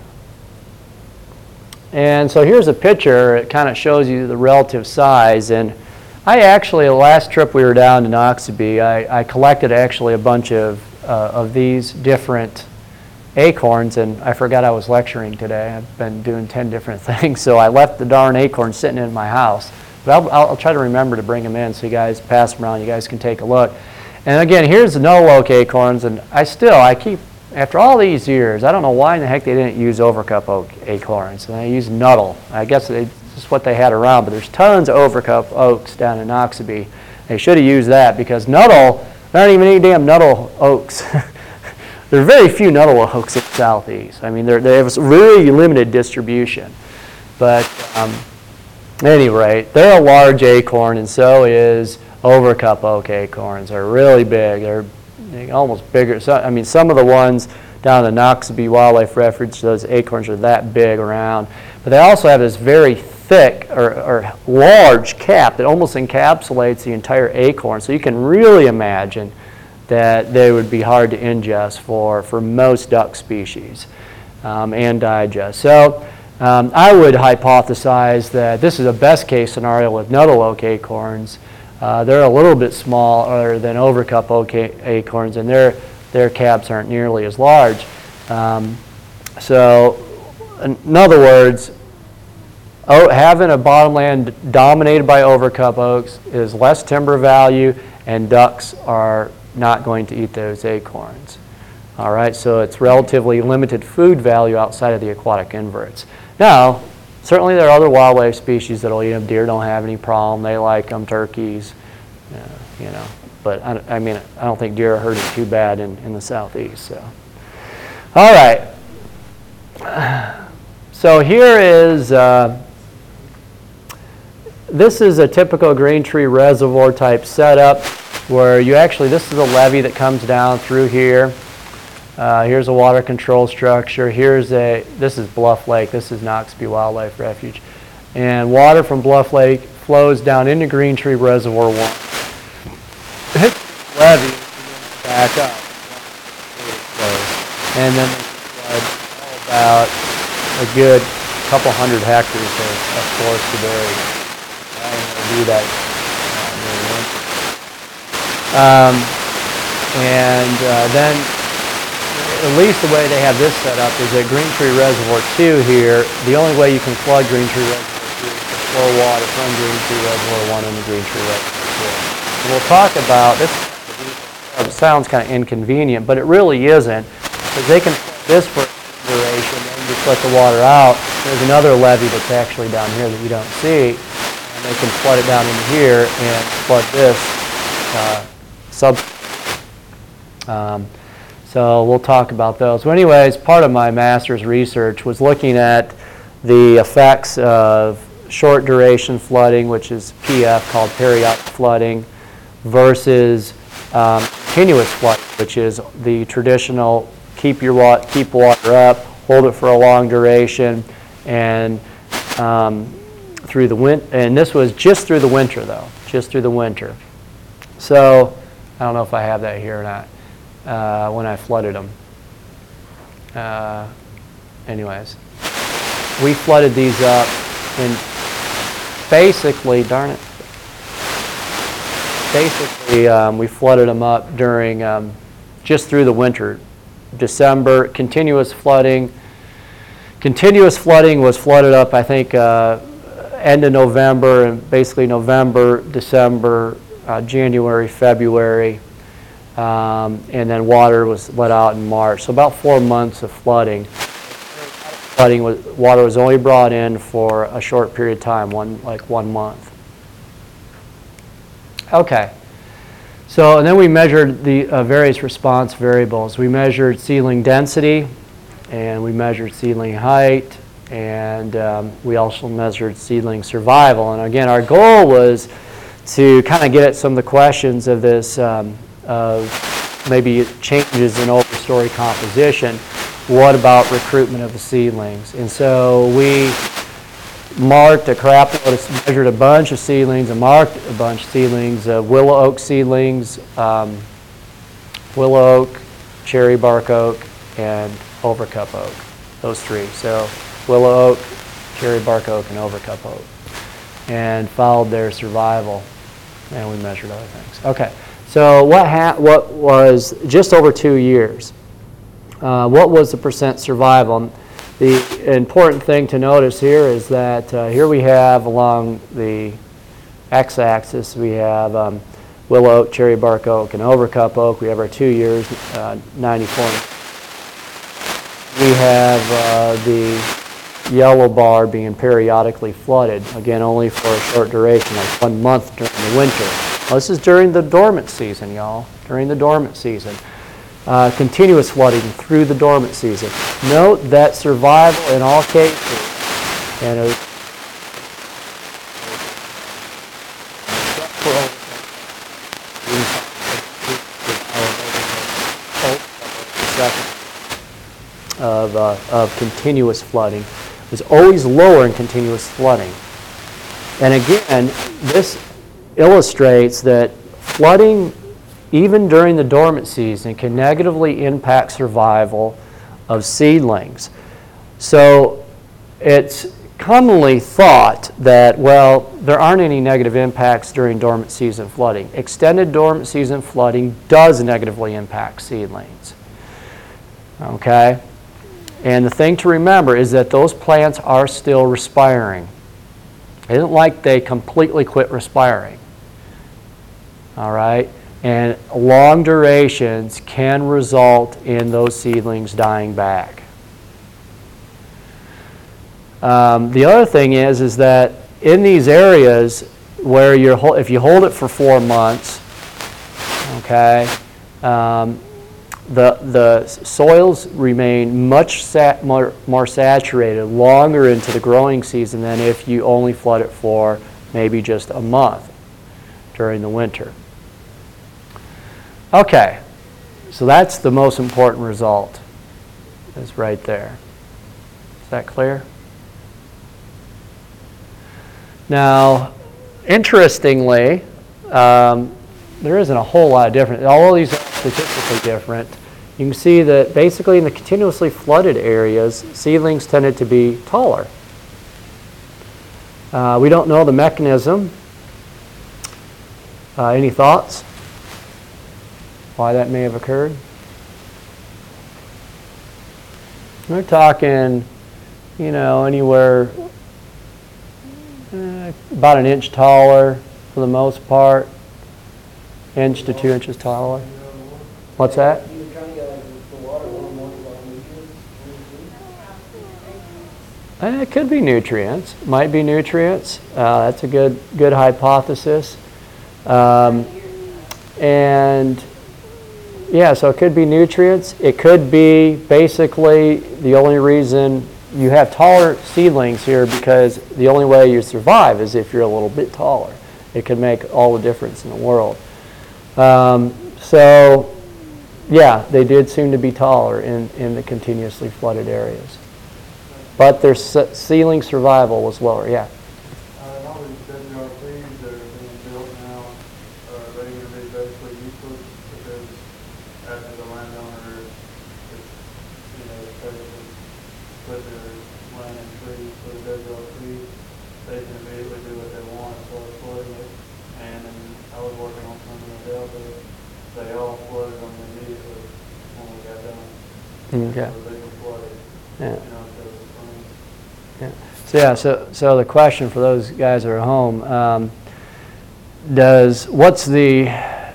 And so here's a picture. It kind of shows you the relative size. And I actually, the last trip we were down to Noxubee, I, I collected actually a bunch of, uh, of these different acorns, and I forgot I was lecturing today. I've been doing ten different things, so I left the darn acorns sitting in my house. But I'll, I'll try to remember to bring them in so you guys pass them around. You guys can take a look. And again, here's the nuttall oak acorns, and I still, I keep, after all these years, I don't know why in the heck they didn't use overcup oak acorns. And they used nuttall. I guess they, this is what they had around, but there's tons of overcup oaks down in Noxubee. They should have used that because nuttall, there aren't even any damn nuttall oaks. There are very few nuttall oaks in the southeast. I mean, they have a really limited distribution. But um, at any rate, they're a large acorn, and so is overcup oak acorns. They're really big. They're almost bigger. So, I mean, some of the ones down in the Noxubee Wildlife Refuge, those acorns are that big around. But they also have this very thick or, or large cap that almost encapsulates the entire acorn. So you can really imagine that they would be hard to ingest for, for most duck species um, and digest. So um, I would hypothesize that this is a best case scenario with nuttall oak acorns. Uh, they're a little bit smaller than overcup oak acorns, and their, their caps aren't nearly as large. Um, so in other words, oh, having a bottomland dominated by overcup oaks is less timber value, and ducks are not going to eat those acorns. All right, so it's relatively limited food value outside of the aquatic inverts. Now, certainly there are other wildlife species that will eat them. Deer don't have any problem. They like them. Turkeys, uh, you know. But I, I mean, I don't think deer are hurting too bad in, in the southeast. So, all right. So here is, uh, this is a typical green tree reservoir type setup where you actually, this is a levee that comes down through here. Uh, here's a water control structure. Here's a, this is Bluff Lake. This is Noxubee Wildlife Refuge. And water from Bluff Lake flows down into Green Tree Reservoir one. Hits the levee and back up. And then flood about a good couple hundred hectares of, of forested area. I'm going to do that uh, um, and uh, then at least the way they have this set up, is at Green Tree Reservoir two here, the only way you can flood Green Tree Reservoir two is to flow water from Green Tree Reservoir one into Green Tree Reservoir two. And we'll talk about, this it sounds kind of inconvenient, but it really isn't, because they can flood this for a duration, then just let the water out. There's another levee that's actually down here that you don't see, and they can flood it down into here and flood this uh, sub. Um, so we'll talk about those. So anyways, part of my master's research was looking at the effects of short duration flooding, which is P F, called periodic flooding, versus um, continuous flooding, which is the traditional keep your water, keep water up, hold it for a long duration, and um, through the win. And this was just through the winter, though, just through the winter. So I don't know if I have that here or not. Uh, when I flooded them. Uh, anyways, we flooded these up and basically, darn it, basically um, we flooded them up during, um, just through the winter. December, continuous flooding. Continuous flooding was flooded up, I think, uh, end of November, and basically November, December, uh, January, February. Um, and then water was let out in March. So about four months of flooding. Flooding was, water was only brought in for a short period of time, one like one month. Okay. So and then we measured the uh, various response variables. We measured seedling density, and we measured seedling height, and um, we also measured seedling survival. And again, our goal was to kind of get at some of the questions of this. Um, of maybe changes in overstory composition. What about recruitment of the seedlings? And so we marked a crap load, measured a bunch of seedlings and marked a bunch of seedlings of willow oak seedlings, um, willow oak, cherry bark oak, and overcup oak. Those three. So willow oak, cherry bark oak, and overcup oak. And followed their survival. And we measured other things. Okay. So what, ha what was just over two years? Uh, what was the percent survival? The important thing to notice here is that uh, here we have along the x-axis we have um, willow oak, cherry bark oak, and overcup oak. We have our two years, uh, ninety-four. We have uh, the yellow bar being periodically flooded, again only for a short duration, like one month during the winter. Well, this is during the dormant season, y'all, during the dormant season. Uh, continuous flooding through the dormant season. Note that survival in all cases, and it, of, uh, of continuous flooding was always lower in continuous flooding. And again, this illustrates that flooding, even during the dormant season, can negatively impact survival of seedlings. So it's commonly thought that, well, there aren't any negative impacts during dormant season flooding. Extended dormant season flooding does negatively impact seedlings. Okay? And the thing to remember is that those plants are still respiring. It isn't like they completely quit respiring. All right? And long durations can result in those seedlings dying back. Um, the other thing is, is that in these areas where you're, if you hold it for four months, okay, um, the, the soils remain much sat, more, more saturated longer into the growing season than if you only flood it for maybe just a month during the winter. Okay, so that's the most important result, is right there. Is that clear? Now, interestingly, um, there isn't a whole lot of difference. All of these are statistically different. You can see that basically in the continuously flooded areas, seedlings tended to be taller. Uh, we don't know the mechanism. Uh, any thoughts? Why that may have occurred? We're talking, you know, anywhere uh, about an inch taller for the most part, inch to two inches taller. What's that? Uh, It could be nutrients. Might be nutrients. Uh, that's a good good hypothesis. Um, and yeah, so it could be nutrients. It could be basically the only reason you have taller seedlings here because the only way you survive is if you're a little bit taller. It could make all the difference in the world. Um, so yeah, they did seem to be taller in, in the continuously flooded areas. But their seedling survival was lower, yeah. Uh, all these W R Ps that are being built now, uh, are they going to be basically useless because after the landowner is, you know, basically put their land in trees for the W R P, they can immediately do what they want as far as flooding it. And then I was working on some of the Delta, they all flooded them immediately when we got done. Okay. So they were flooded. Yeah. You know, Yeah. So yeah, so so the question for those guys that are home, um, does what's the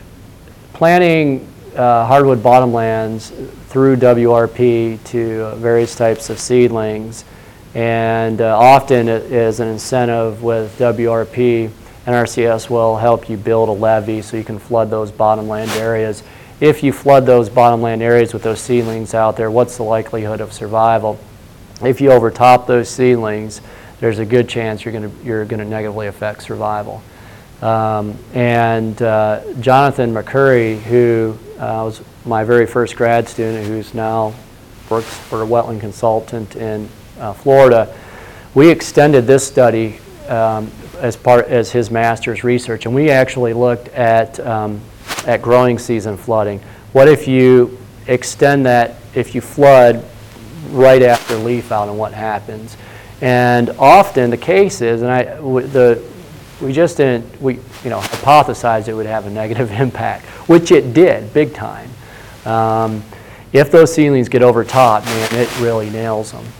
planting uh, hardwood bottomlands through W R P to uh, various types of seedlings, and uh, often it is an incentive with W R P. N R C S will help you build a levee so you can flood those bottomland areas. If you flood those bottomland areas with those seedlings out there, what's the likelihood of survival? If you overtop those seedlings, there's a good chance you're going to you're going to negatively affect survival. Um, and uh, Jonathan McCurry, who uh, was my very first grad student, who's now works for a wetland consultant in uh, Florida, we extended this study um, as part as his master's research, and we actually looked at um, at growing season flooding. What if you extend that? If you flood right after leaf out, and what happens? And often the case is, and I, the, we just didn't, we, you know, hypothesized it would have a negative impact, which it did, big time. Um, if those seedlings get overtopped, man, it really nails them.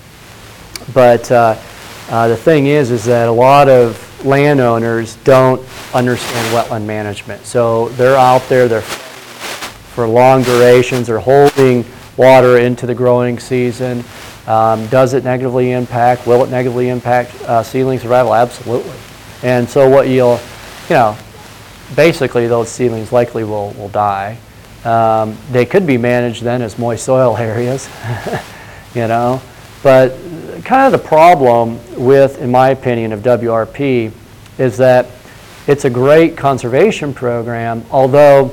But uh, uh, the thing is, is that a lot of landowners don't understand wetland management. So they're out there, they're for long durations, they're holding water into the growing season. Um, does it negatively impact? Will it negatively impact uh, seedling survival? Absolutely. And so what you'll, you know, basically those seedlings likely will, will die. Um, they could be managed then as moist soil areas, you know. But kind of the problem with, in my opinion, of W R P is that it's a great conservation program, although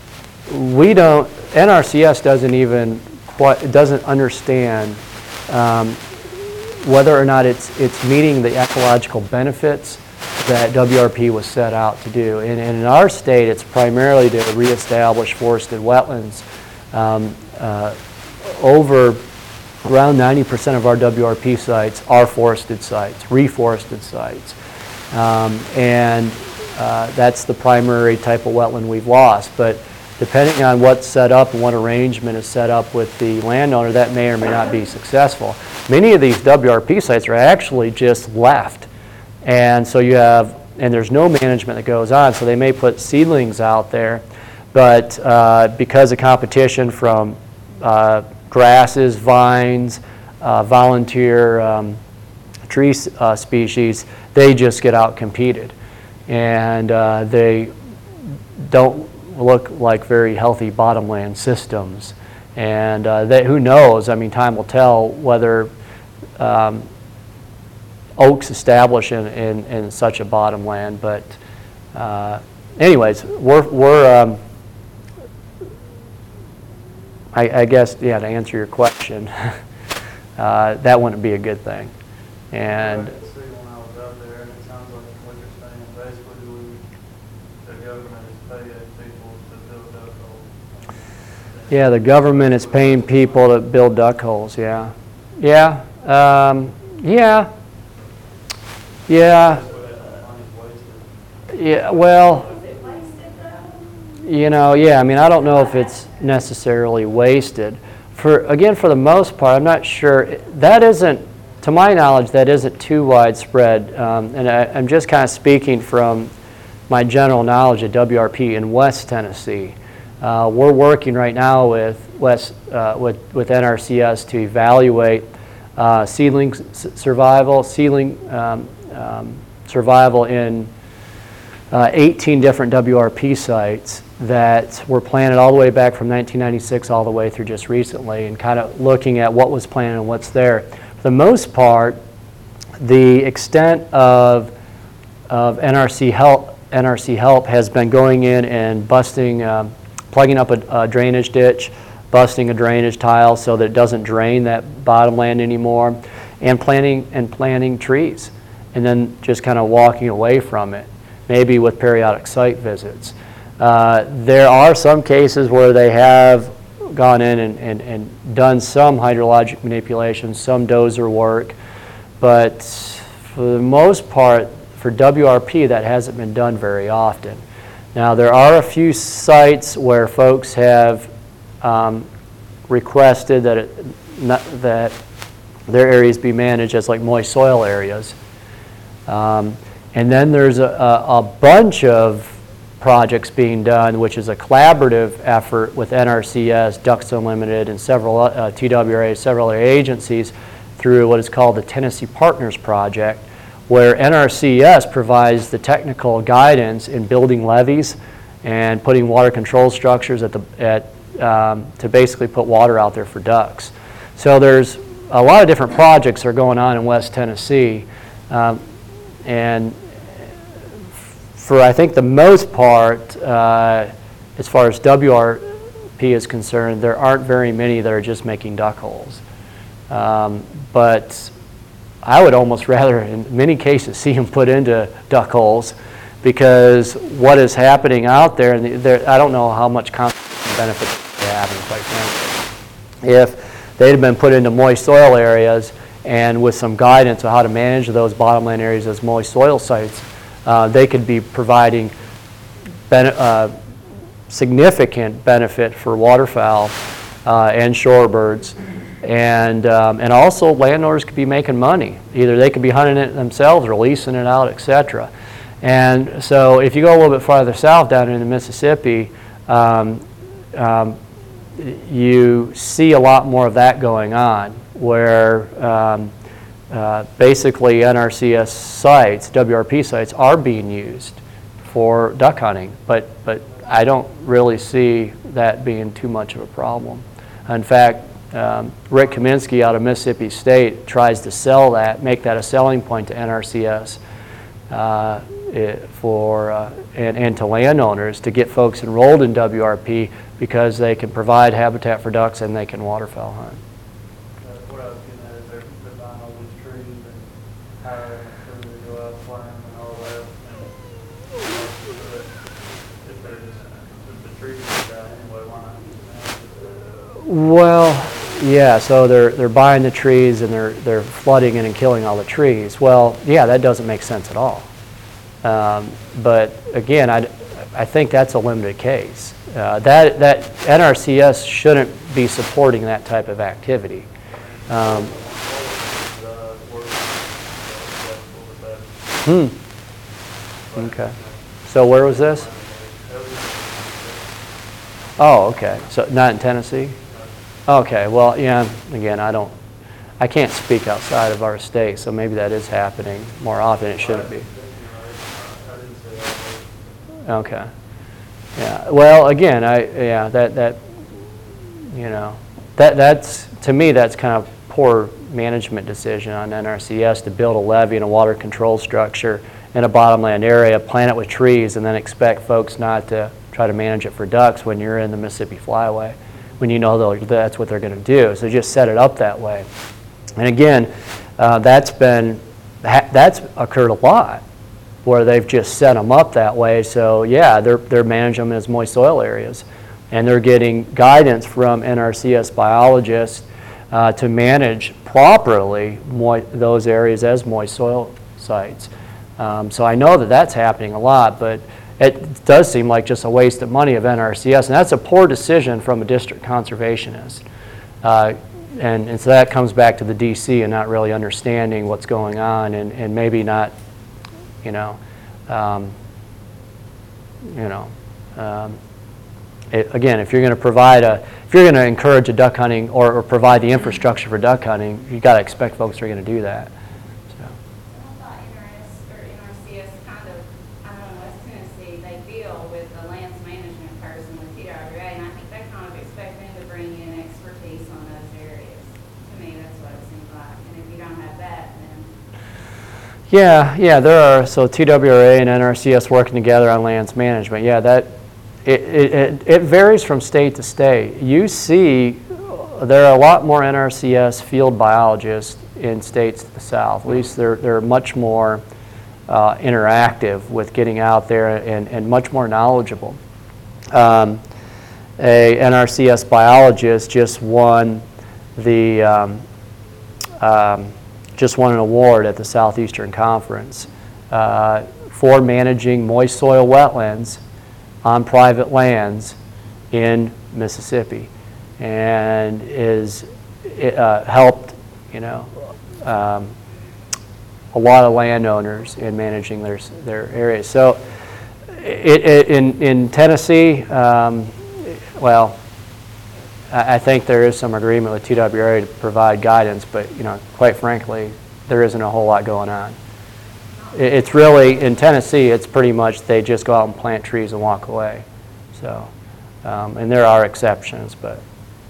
we don't, N R C S doesn't even quite, doesn't understand um, whether or not it's it's meeting the ecological benefits that W R P was set out to do. And, and in our state, it's primarily to reestablish forested wetlands. Um, uh, over around ninety percent of our W R P sites are forested sites, reforested sites. Um, and uh, that's the primary type of wetland we've lost. But depending on what's set up and what arrangement is set up with the landowner, that may or may not be successful. Many of these W R P sites are actually just left. And so you have, and there's no management that goes on, so they may put seedlings out there, but uh, because of competition from uh, grasses, vines, uh, volunteer um, tree uh, species, they just get out-competed. And uh, they don't look like very healthy bottomland systems. And uh, they, who knows, I mean, time will tell whether um, oaks establish in, in, in such a bottomland. But uh, anyways, we're, we're um, I, I guess, yeah, to answer your question, uh, that wouldn't be a good thing. And I could see when I was out there, and it sounds like what you're saying, basically we, the government is paying people to build duck holes. yeah, the government is paying people to build duck holes, yeah. Yeah, um, yeah, yeah, yeah, well, you know, yeah, I mean, I don't know if it's necessarily wasted. for, again, for the most part, I'm not sure, that isn't, to my knowledge, that isn't too widespread. Um, and I, I'm just kind of speaking from my general knowledge of W R P in West Tennessee. Uh, we're working right now with, West, uh, with, with N R C S to evaluate uh, seedling s survival, seedling um, um, survival in uh, eighteen different W R P sites that were planted all the way back from nineteen ninety-six all the way through just recently, and kind of looking at what was planted and what's there. For the most part, the extent of, of N R C help, N R C help has been going in and busting, um, plugging up a, a drainage ditch, busting a drainage tile so that it doesn't drain that bottomland anymore, and planting and planting trees, and then just kind of walking away from it, maybe with periodic site visits. Uh, there are some cases where they have gone in and, and, and done some hydrologic manipulation, some dozer work, but for the most part, for W R P, that hasn't been done very often. Now, there are a few sites where folks have um, requested that, it, not, that their areas be managed as like moist soil areas. Um, and then there's a, a, a bunch of projects being done, which is a collaborative effort with N R C S, Ducks Unlimited, and several uh, T W R A, several other agencies through what is called the Tennessee Partners Project, where N R C S provides the technical guidance in building levees and putting water control structures at the, at, um, to basically put water out there for ducks. So there's a lot of different projects that are going on in West Tennessee. Um, and for, I think, the most part, uh, as far as W R P is concerned, there aren't very many that are just making duck holes. Um, but I would almost rather, in many cases, see them put into duck holes, because what is happening out there, and there, I don't know how much conservation benefit they have, quite frankly. If they'd have been put into moist soil areas and with some guidance on how to manage those bottomland areas as moist soil sites, uh, they could be providing ben uh, significant benefit for waterfowl uh, and shorebirds. And, um, and also landowners could be making money. Either they could be hunting it themselves or leasing it out, et cetera. And so if you go a little bit farther south down in the Mississippi, um, um, you see a lot more of that going on, where um, uh, basically N R C S sites, W R P sites, are being used for duck hunting. But, but I don't really see that being too much of a problem. In fact, Um, Rick Kaminsky out of Mississippi State tries to sell that, make that a selling point to N R C S uh, it, for, uh, and, and to landowners to get folks enrolled in W R P, because they can provide habitat for ducks and they can waterfowl hunt. Uh, what I was getting at is they're, they're buying all these trees and hiring a crew to go out and plant them and all that. And, you know, if they're just, if the trees are down anyway, why not use them? Well, yeah, so they're, they're buying the trees and they're, they're flooding it and killing all the trees. Well, yeah, that doesn't make sense at all. Um, but again, I, I think that's a limited case. Uh, that, that N R C S shouldn't be supporting that type of activity. Um, hmm. Okay. So where was this? Oh, okay. So not in Tennessee? Okay, well, yeah, again, I don't, I can't speak outside of our state, so maybe that is happening more often. It shouldn't be. Okay. Yeah, well, again, I, yeah, that, that, you know, that, that's, to me, that's kind of poor management decision on N R C S to build a levee and a water control structure in a bottomland area, plant it with trees, and then expect folks not to try to manage it for ducks when you're in the Mississippi Flyway, when you know that's what they're going to do. So just set it up that way. And again, uh, that's been, that's occurred a lot, where they've just set them up that way. So yeah, they're, they're managing them as moist soil areas. And they're getting guidance from N R C S biologists uh, to manage properly those areas as moist soil sites. Um, so I know that that's happening a lot, but it does seem like just a waste of money of N R C S, and that's a poor decision from a district conservationist. uh, and, and so that comes back to the D C and not really understanding what's going on, and, and maybe not, you know, um, you know, um, it, again, if you're going to provide a, if you're going to encourage a duck hunting or, or provide the infrastructure for duck hunting, you got to expect folks are going to do that. So. I thought N R S or N R C S kind of, I don't know, West Tennessee, they deal with the lands management person with T W A, and I think they kind of expect them to bring in expertise on those areas. To me, that's what it seems like. And if you don't have that, then. Yeah, yeah, there are, so T W R A and N R C S working together on lands management. Yeah, that, it, it, it varies from state to state. You see, there are a lot more N R C S field biologists in states to the south. At least they're, they're much more uh, interactive with getting out there and, and much more knowledgeable. Um, a N R C S biologist just won the, um, um, just won an award at the Southeastern Conference uh, for managing moist soil wetlands on private lands in Mississippi, and is uh, helped, you know, um, a lot of landowners in managing their their areas. So, it, it, in in Tennessee, um, well, I, I think there is some agreement with T W R A to provide guidance, but you know, quite frankly, there isn't a whole lot going on. It, it's really in Tennessee. It's pretty much they just go out and plant trees and walk away. So, um, and there are exceptions, but.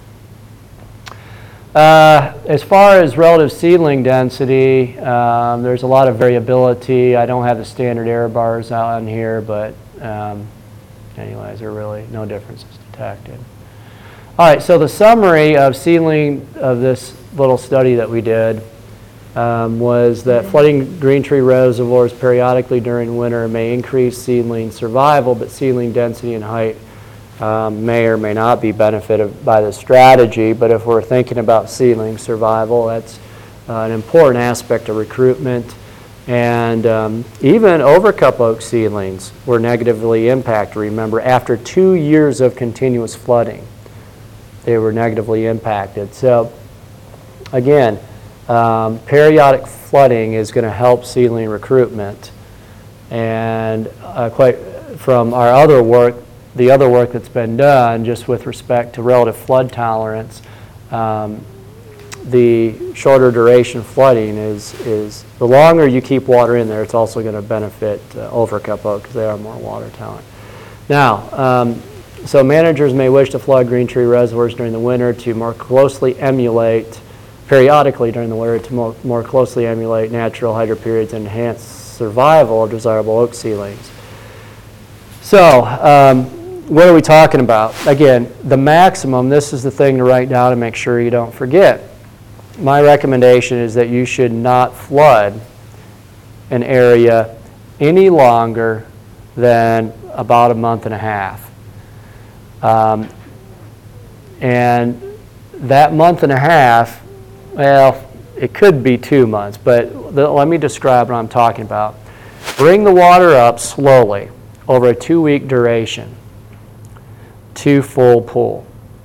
Uh, as far as relative seedling density, um, there's a lot of variability. I don't have the standard error bars out on here, but um, anyways, there are really no differences detected. All right, so the summary of seedling of this little study that we did um, was that flooding green tree reservoirs periodically during winter may increase seedling survival, but seedling density and height Um, may or may not be benefited by the strategy, but if we're thinking about seedling survival, that's uh, an important aspect of recruitment. And um, even overcup oak seedlings were negatively impacted. Remember, after two years of continuous flooding, they were negatively impacted. So again, um, periodic flooding is going to help seedling recruitment. And uh, quite from our other work, the other work that's been done just with respect to relative flood tolerance, um, the shorter duration flooding is, is the longer you keep water in there, it's also going to benefit uh, overcup oak because they are more water tolerant. Now, um, so managers may wish to flood green tree reservoirs during the winter to more closely emulate, periodically during the winter to more, more closely emulate natural hydro periods and enhance survival of desirable oak seedlings. So, um, what are we talking about? Again, the maximum, this is the thing to write down and make sure you don't forget. My recommendation is that you should not flood an area any longer than about a month and a half. Um, and that month and a half, well, it could be two months, but the, let me describe what I'm talking about. Bring the water up slowly over a two-week duration to full pool.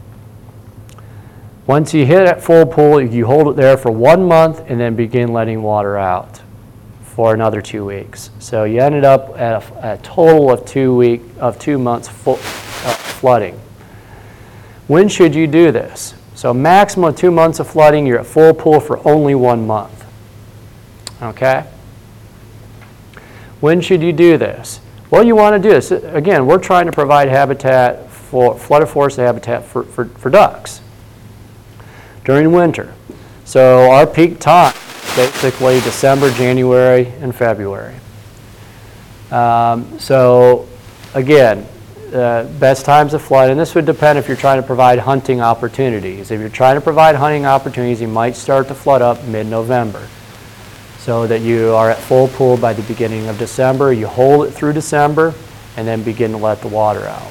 Once you hit at full pool, you hold it there for one month and then begin letting water out for another two weeks. So you ended up at a, a total of two week of two months full, uh, flooding. When should you do this? So maximum of two months of flooding, you're at full pool for only one month. Okay? When should you do this? Well, you want to do this. Again, we're trying to provide habitat for flooded forest habitat for, for, for ducks during winter. So our peak time is basically December, January, and February. Um, so again, uh, best times to flood, and this would depend if you're trying to provide hunting opportunities. If you're trying to provide hunting opportunities, you might start to flood up mid-November so that you are at full pool by the beginning of December. You hold it through December and then begin to let the water out.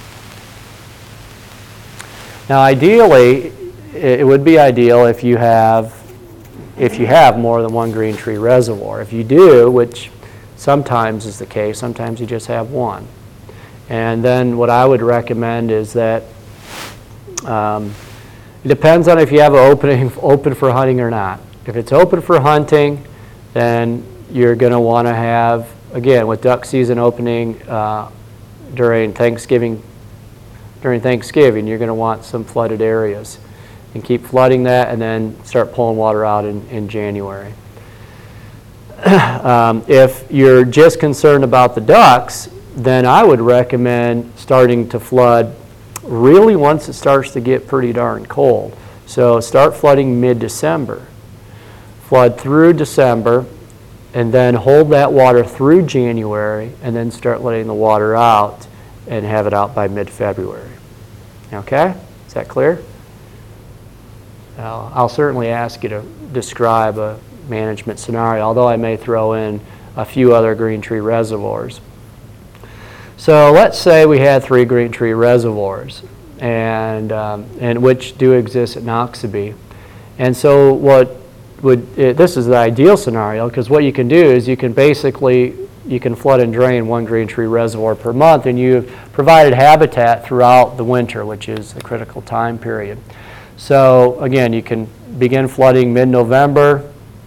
Now, ideally, it would be ideal if you have if you have more than one green tree reservoir. If you do, which sometimes is the case, sometimes you just have one. And then what I would recommend is that um, It depends on if you have an opening open for hunting or not. If it's open for hunting, then you're going to want to have, again, with duck season opening uh, during Thanksgiving, during Thanksgiving, you're going to want some flooded areas. And keep flooding that and then start pulling water out in, in January. um, if you're just concerned about the ducks, then I would recommend starting to flood really once it starts to get pretty darn cold. So start flooding mid-December. Flood through December, and then hold that water through January, and then start letting the water out and have it out by mid-February. Okay? Is that clear? Now, I'll certainly ask you to describe a management scenario, although I may throw in a few other green tree reservoirs. So let's say we had three green tree reservoirs, and, um, and which do exist at Noxubee. And so what would, it, this is the ideal scenario, because what you can do is you can basically, you can flood and drain one green tree reservoir per month, and you've provided habitat throughout the winter, which is a critical time period. So again, you can begin flooding mid-November,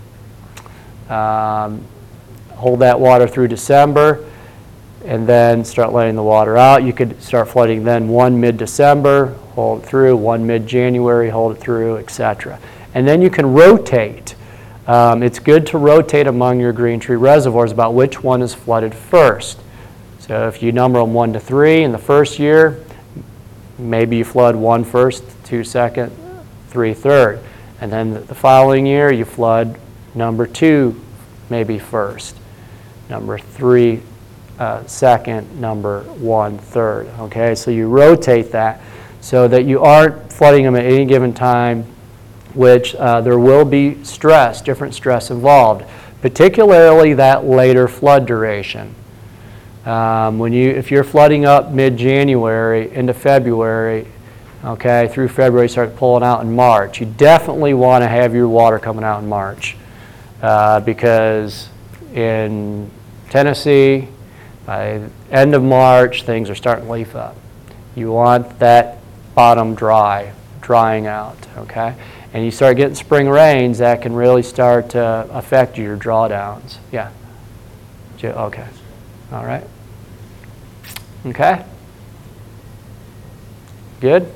um, hold that water through December, and then start letting the water out. You could start flooding then one mid-December, hold it through, one mid-January, hold it through, et cetera. And then you can rotate. Um, it's good to rotate among your green tree reservoirs about which one is flooded first. So if you number them one to three in the first year, maybe you flood one first, two second, three third. And then the following year you flood number two maybe first, number three uh, second, number one third. Okay, so you rotate that so that you aren't flooding them at any given time, which uh, there will be stress, different stress involved, particularly that later flood duration. Um, when you, if you're flooding up mid-January into February, okay, through February, start pulling out in March, you definitely want to have your water coming out in March, uh, because in Tennessee, by the end of March, things are starting to leaf up. You want that bottom dry, drying out, okay? And you start getting spring rains, that can really start to affect your drawdowns. Yeah? Okay. All right. Okay? Good?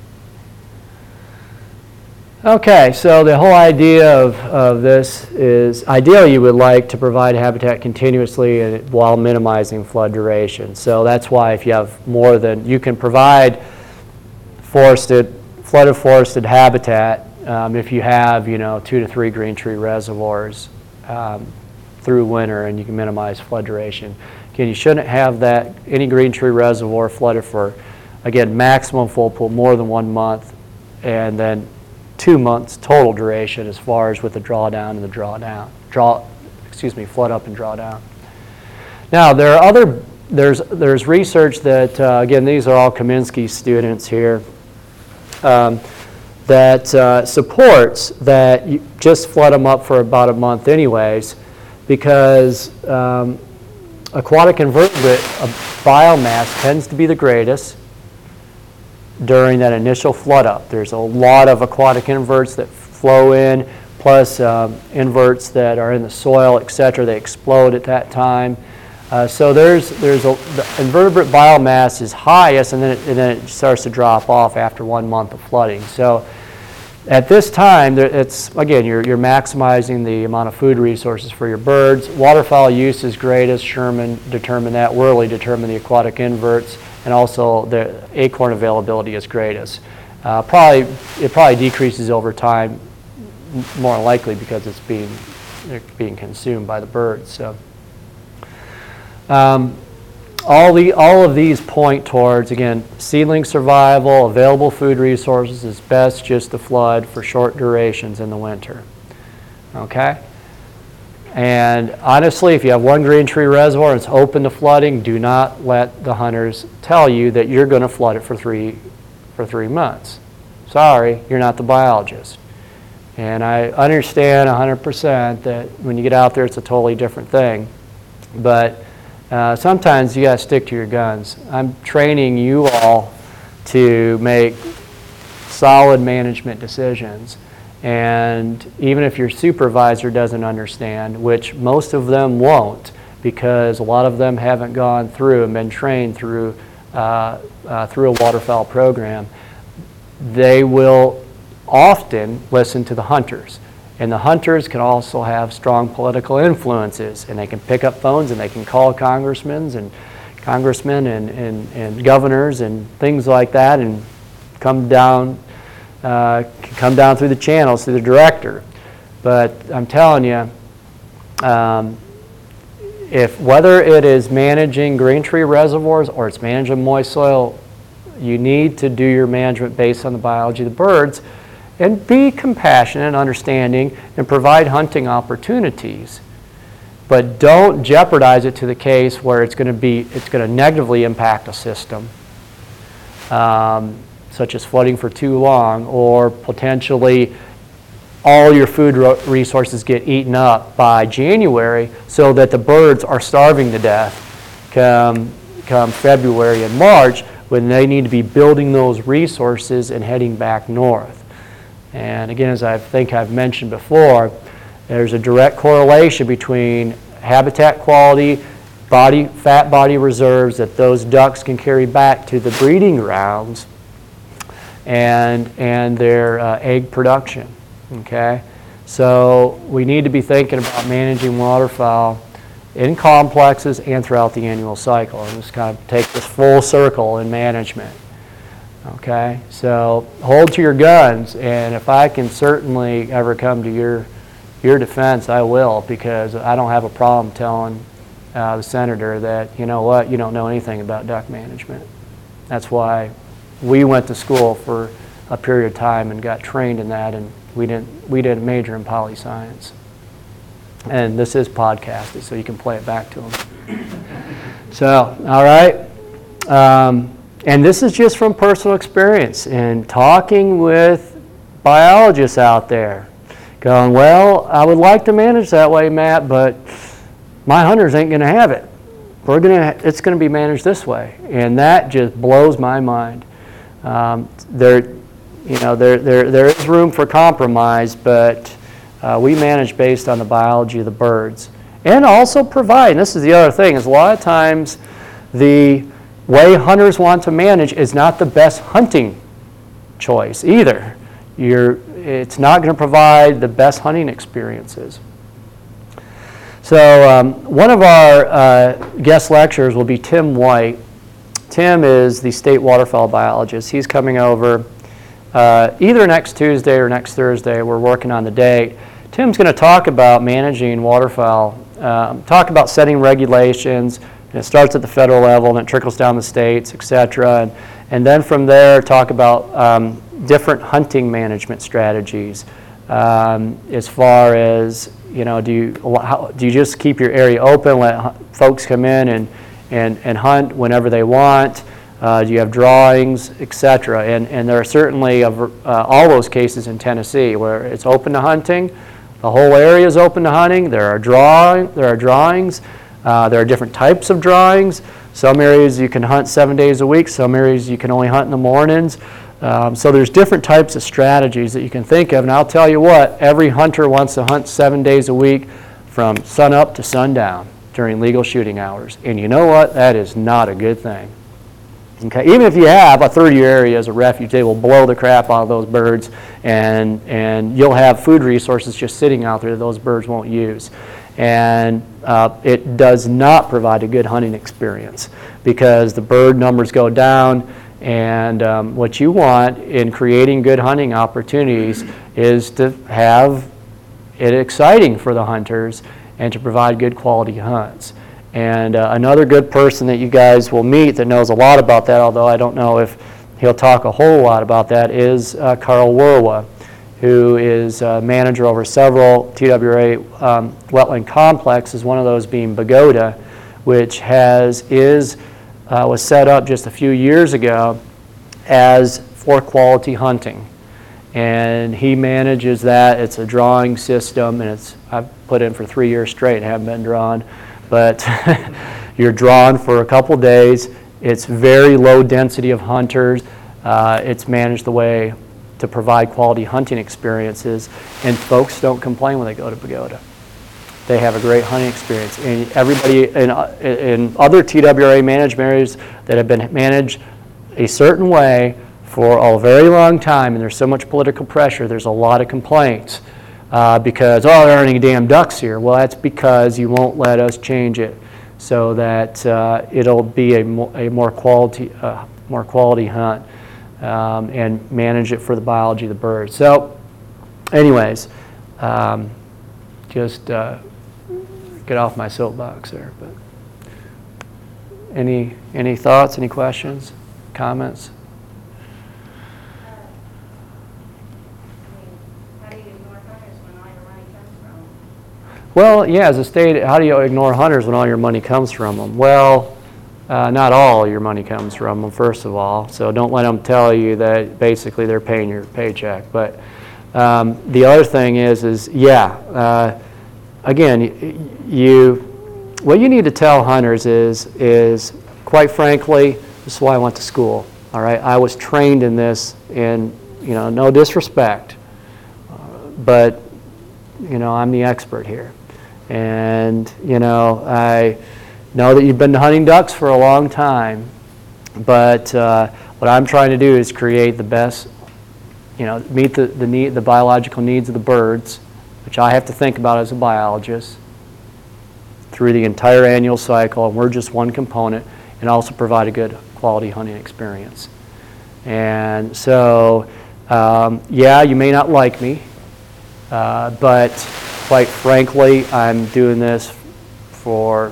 Okay, so the whole idea of, of this is, ideally you would like to provide habitat continuously and while minimizing flood duration. So that's why if you have more than, you can provide forested, flooded forested habitat um, if you have, you know, two to three green tree reservoirs um, through winter, and you can minimize flood duration. Again, you shouldn't have that, any green tree reservoir flooded for, again, maximum full pool, more than one month, and then two months total duration as far as with the drawdown and the drawdown, draw, excuse me, flood up and drawdown. Now, there are other, there's, there's research that, uh, again, these are all Kaminsky students here, um, that uh, supports that you just flood them up for about a month anyways, because um, aquatic invertebrate biomass tends to be the greatest during that initial flood up. There's a lot of aquatic inverts that flow in, plus um, inverts that are in the soil, et cetera. They explode at that time. Uh, so there's there's a, the invertebrate biomass is highest, and then it, and then it starts to drop off after one month of flooding. So at this time, there, it's again you're you're maximizing the amount of food resources for your birds. Waterfowl use is greatest. Sherman determined that. Worley determined the aquatic inverts, and also the acorn availability is greatest. Uh, probably it probably decreases over time, more likely because it's being they're being consumed by the birds. So. Um, all, the, all of these point towards, again, seedling survival, available food resources is best just to flood for short durations in the winter. Okay? And honestly, if you have one green tree reservoir and it's open to flooding, do not let the hunters tell you that you're going to flood it for three, for three months. Sorry, you're not the biologist. And I understand one hundred percent that when you get out there, it's a totally different thing. But Uh, sometimes you got to stick to your guns. I'm training you all to make solid management decisions. And even if your supervisor doesn't understand, which most of them won't, because a lot of them haven't gone through and been trained through, uh, uh, through a waterfowl program, they will often listen to the hunters. And the hunters can also have strong political influences, and they can pick up phones and they can call congressmen and congressmen and, and, and governors and things like that, and come down, uh, come down through the channels through the director. But I'm telling you, um, if whether it is managing green tree reservoirs or it's managing moist soil, you need to do your management based on the biology of the birds, and be compassionate and understanding and provide hunting opportunities. But don't jeopardize it to the case where it's going to be, it's going to negatively impact a system, um, such as flooding for too long, or potentially all your food resources get eaten up by January, so that the birds are starving to death come, come February and March, when they need to be building those resources and heading back north. And again, as I think I've mentioned before, there's a direct correlation between habitat quality, body, fat body reserves that those ducks can carry back to the breeding grounds, and, and their uh, egg production. Okay, so we need to be thinking about managing waterfowl in complexes and throughout the annual cycle, and just kind of take this full circle in management. Okay, so hold to your guns, and if I can certainly ever come to your your defense, I will, because I don't have a problem telling uh, the senator that, you know what, you don't know anything about duck management. That's why we went to school for a period of time and got trained in that, and we didn't we didn't major in poli-science. And this is podcasted, so you can play it back to them. So, all right. Um, and this is just from personal experience and talking with biologists out there, going, well, I would like to manage that way, Matt, but my hunters ain't going to have it. We're gonna, it's going to be managed this way, and that just blows my mind. Um, there, you know, there, there, there is room for compromise, but uh, we manage based on the biology of the birds, and also provide. And this is the other thing: is a lot of times the way hunters want to manage is not the best hunting choice either. You're, it's not going to provide the best hunting experiences. So um, one of our uh, guest lecturers will be Tim White. Tim is the state waterfowl biologist. He's coming over uh, either next Tuesday or next Thursday. We're working on the date. Tim's going to talk about managing waterfowl, um, talk about setting regulations. And it starts at the federal level and it trickles down the states, et cetera. And, and then from there, talk about um, different hunting management strategies um, as far as, you know, do you, how, do you just keep your area open, let folks come in and, and, and hunt whenever they want? Uh, do you have drawings, et cetera? And, and there are certainly a, uh, all those cases in Tennessee where it's open to hunting. The whole area is open to hunting. There are, drawing, there are drawings. Uh, there are different types of drawings. Some areas you can hunt seven days a week. Some areas you can only hunt in the mornings. Um, so there's different types of strategies that you can think of. And I'll tell you what, every hunter wants to hunt seven days a week from sun up to sundown during legal shooting hours. And you know what? That is not a good thing. Okay, even if you have a thirty-year area as a refuge, they will blow the crap out of those birds, and, and you'll have food resources just sitting out there that those birds won't use. And uh, it does not provide a good hunting experience because the bird numbers go down. And um, what you want in creating good hunting opportunities is to have it exciting for the hunters and to provide good quality hunts. And uh, another good person that you guys will meet that knows a lot about that, although I don't know if he'll talk a whole lot about that, is uh, Carl Werwa, who is uh, manager over several T W R A um, wetland complexes, one of those being Bogota, which has is uh, was set up just a few years ago as for quality hunting. And he manages that. It's a drawing system, and it's I've put in for three years straight, haven't been drawn. But you're drawn for a couple days. It's very low density of hunters. Uh, it's managed the way to provide quality hunting experiences, and folks don't complain when they go to Pagoda. They have a great hunting experience. And everybody in, in other T W R A management areas that have been managed a certain way for a very long time, and there's so much political pressure, there's a lot of complaints uh, because, oh, there aren't any damn ducks here. Well, that's because you won't let us change it so that uh, it'll be a, mo a more quality, uh, more quality hunt um, and manage it for the biology of the bird. So, anyways, um, just uh, get off my soapbox there. But any any thoughts? Any questions? Comments? How do you ignore hunters when all your money comes from? Well, yeah, as a state, how do you ignore hunters when all your money comes from them? Well, uh, not all your money comes from them, first of all. So don't let them tell you that basically they're paying your paycheck. But um, the other thing is, is yeah, uh, again, you, what you need to tell hunters is, is quite frankly, this is why I went to school. All right, I was trained in this, in you know, no disrespect, uh, but you know, I'm the expert here, and you know, I know that you've been hunting ducks for a long time, but uh, what I'm trying to do is create the best, you know, meet the the need, the biological needs of the birds, which I have to think about as a biologist through the entire annual cycle, and we're just one component, and also provide a good quality hunting experience. And so, um, yeah, you may not like me, uh, but quite frankly, I'm doing this for,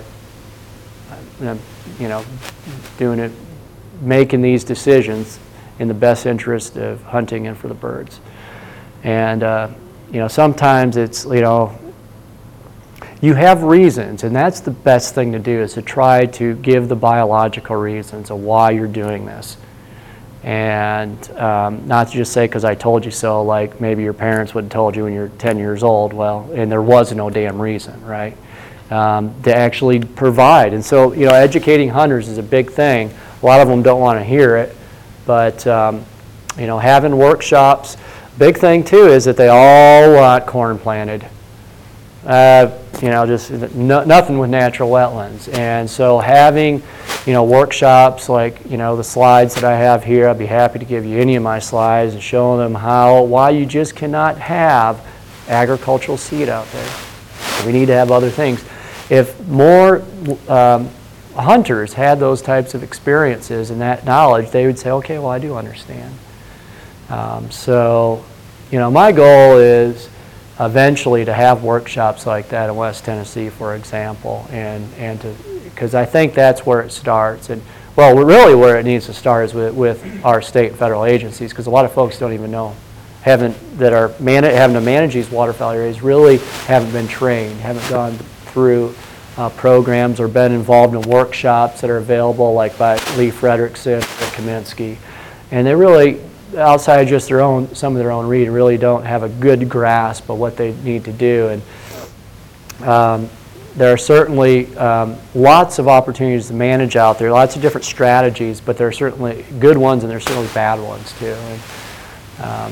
you know, doing it, making these decisions in the best interest of hunting and for the birds. And, uh, you know, sometimes it's, you know, you have reasons, and that's the best thing to do, is to try to give the biological reasons of why you're doing this. And um, not to just say, because I told you so, like maybe your parents would have told you when you're ten years old, well, and there was no damn reason, right? Um, to actually provide. And so, you know, educating hunters is a big thing. A lot of them don't want to hear it, but, um, you know, having workshops. Big thing, too, is that they all want corn planted. Uh, you know, just no, nothing with natural wetlands. And so having, you know, workshops like, you know, the slides that I have here, I'd be happy to give you any of my slides and show them how, why you just cannot have agricultural seed out there. We need to have other things. If more um, hunters had those types of experiences and that knowledge, they would say, okay, well, I do understand. Um, so, you know, my goal is eventually to have workshops like that in West Tennessee, for example, and, and to, because I think that's where it starts. And, well, really where it needs to start is with, with our state and federal agencies, because a lot of folks don't even know, haven't, that are man having to manage these waterfowl areas really haven't been trained, haven't gone through uh, programs or been involved in workshops that are available, like by Lee Frederickson or Kaminsky. And they really, outside just their own, some of their own reading, really don't have a good grasp of what they need to do. And um, there are certainly um, lots of opportunities to manage out there, lots of different strategies, but there are certainly good ones and there are certainly bad ones too. And, um,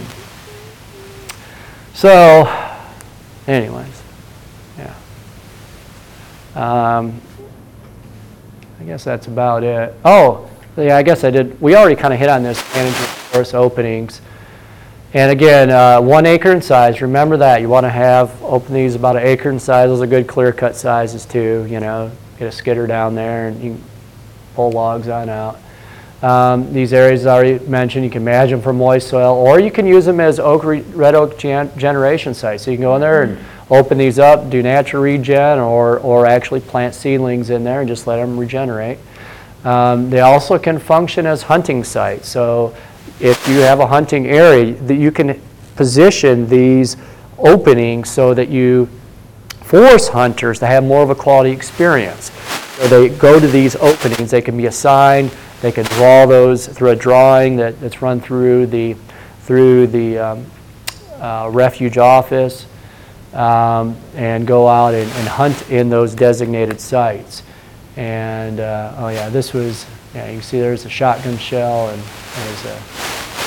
so, anyways, yeah. Um, I guess that's about it. Oh, yeah, I guess I did. We already kind of hit on this, management resource openings. And again, uh, one acre in size, remember that. You want to have, open these about an acre in size. Those are good clear cut sizes too, you know. Get a skidder down there and you can pull logs on out. Um, these areas I already mentioned, you can manage them for moist soil, or you can use them as oak re red oak gen generation sites. So you can go in there and open these up, do natural regen, or, or actually plant seedlings in there and just let them regenerate. Um, they also can function as hunting sites. So if you have a hunting area, that you can position these openings so that you force hunters to have more of a quality experience. So they go to these openings, they can be assigned, they can draw those through a drawing that, that's run through the, through the um, uh, refuge office, um, and go out and, and hunt in those designated sites. And uh, oh yeah, this was, yeah, you can see there's a shotgun shell and there's a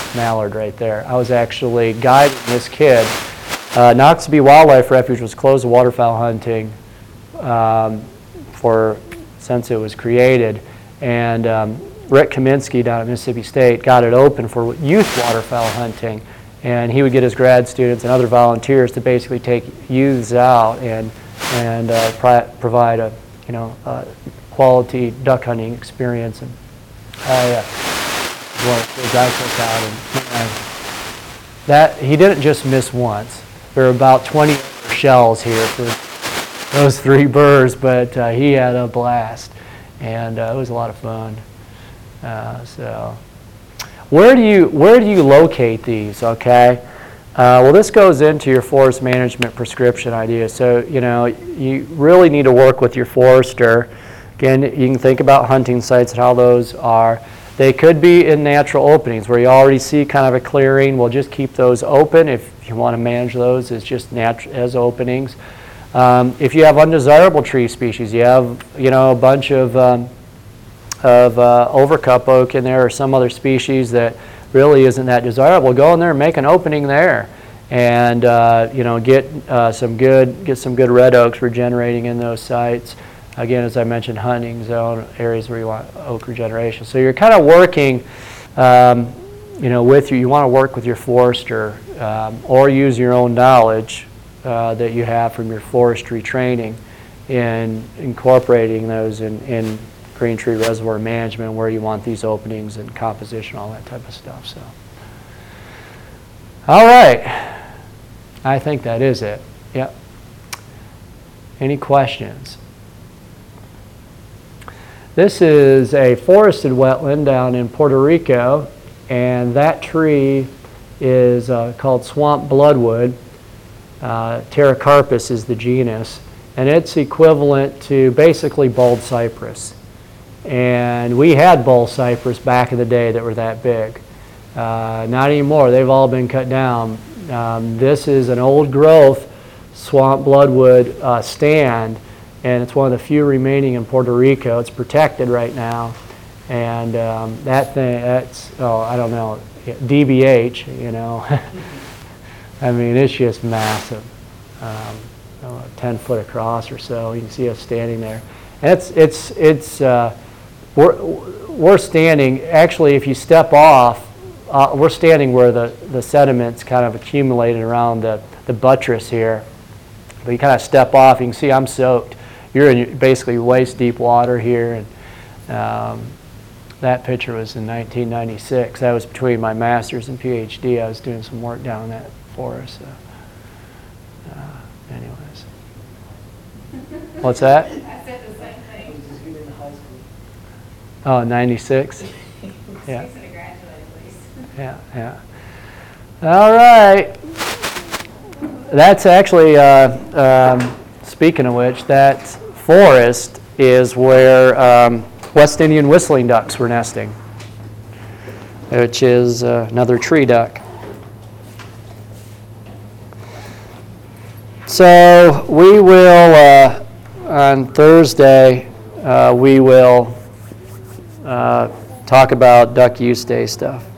mallard right there. I was actually guiding this kid. Uh, Noxubee Wildlife Refuge was closed to waterfowl hunting um, for since it was created, and um, Rick Kaminsky down at Mississippi State got it open for youth waterfowl hunting, and he would get his grad students and other volunteers to basically take youths out and and uh, pri- provide a you know a quality duck hunting experience. And I uh, well, the guy took out, and, and that he didn't just miss once. There were about twenty shells here for those three birds, but uh, he had a blast, and uh, it was a lot of fun. Uh, so, where do you where do you locate these? Okay, uh, well, this goes into your forest management prescription idea. So, you know, you really need to work with your forester. Again, you can think about hunting sites and how those are. They could be in natural openings where you already see kind of a clearing. We'll just keep those open if you want to manage those as just natu- as openings. Um, if you have undesirable tree species, you have you know a bunch of um, of uh, overcup oak in there or some other species that really isn't that desirable, go in there and make an opening there, and uh, you know get uh, some good get some good red oaks regenerating in those sites. Again, as I mentioned, hunting zone areas where you want oak regeneration. So you're kind of working, um, you know, with you. You want to work with your forester um, or use your own knowledge uh, that you have from your forestry training in incorporating those in, in green tree reservoir management, where you want these openings and composition, all that type of stuff. So, all right, I think that is it. Yep. Any questions? This is a forested wetland down in Puerto Rico, and that tree is uh, called swamp bloodwood. Uh, Pterocarpus is the genus, and it's equivalent to basically bald cypress. And we had bald cypress back in the day that were that big. Uh, not anymore. They've all been cut down. Um, this is an old growth swamp bloodwood uh, stand, and it's one of the few remaining in Puerto Rico. It's protected right now, and um, that thing, that's, oh, I don't know, D B H, you know. I mean, it's just massive, um, oh, ten foot across or so. You can see us standing there. And it's, it's, it's, uh, we're, we're standing, actually, if you step off, uh, we're standing where the, the sediment's kind of accumulated around the, the buttress here. But you kind of step off, you can see I'm soaked. You're in basically waist deep water here, and um, that picture was in nineteen ninety-six. That was between my master's and PhD. I was doing some work down in that forest. So. Uh, anyways, what's that? I said the same thing. Oh, ninety-six. Yeah. Fixing to graduate at least. Yeah, yeah. All right. That's actually. Uh, um, speaking of which, that forest is where um, West Indian whistling ducks were nesting, which is uh, another tree duck. So we will, uh, on Thursday, uh, we will uh, talk about Duck Use Day stuff.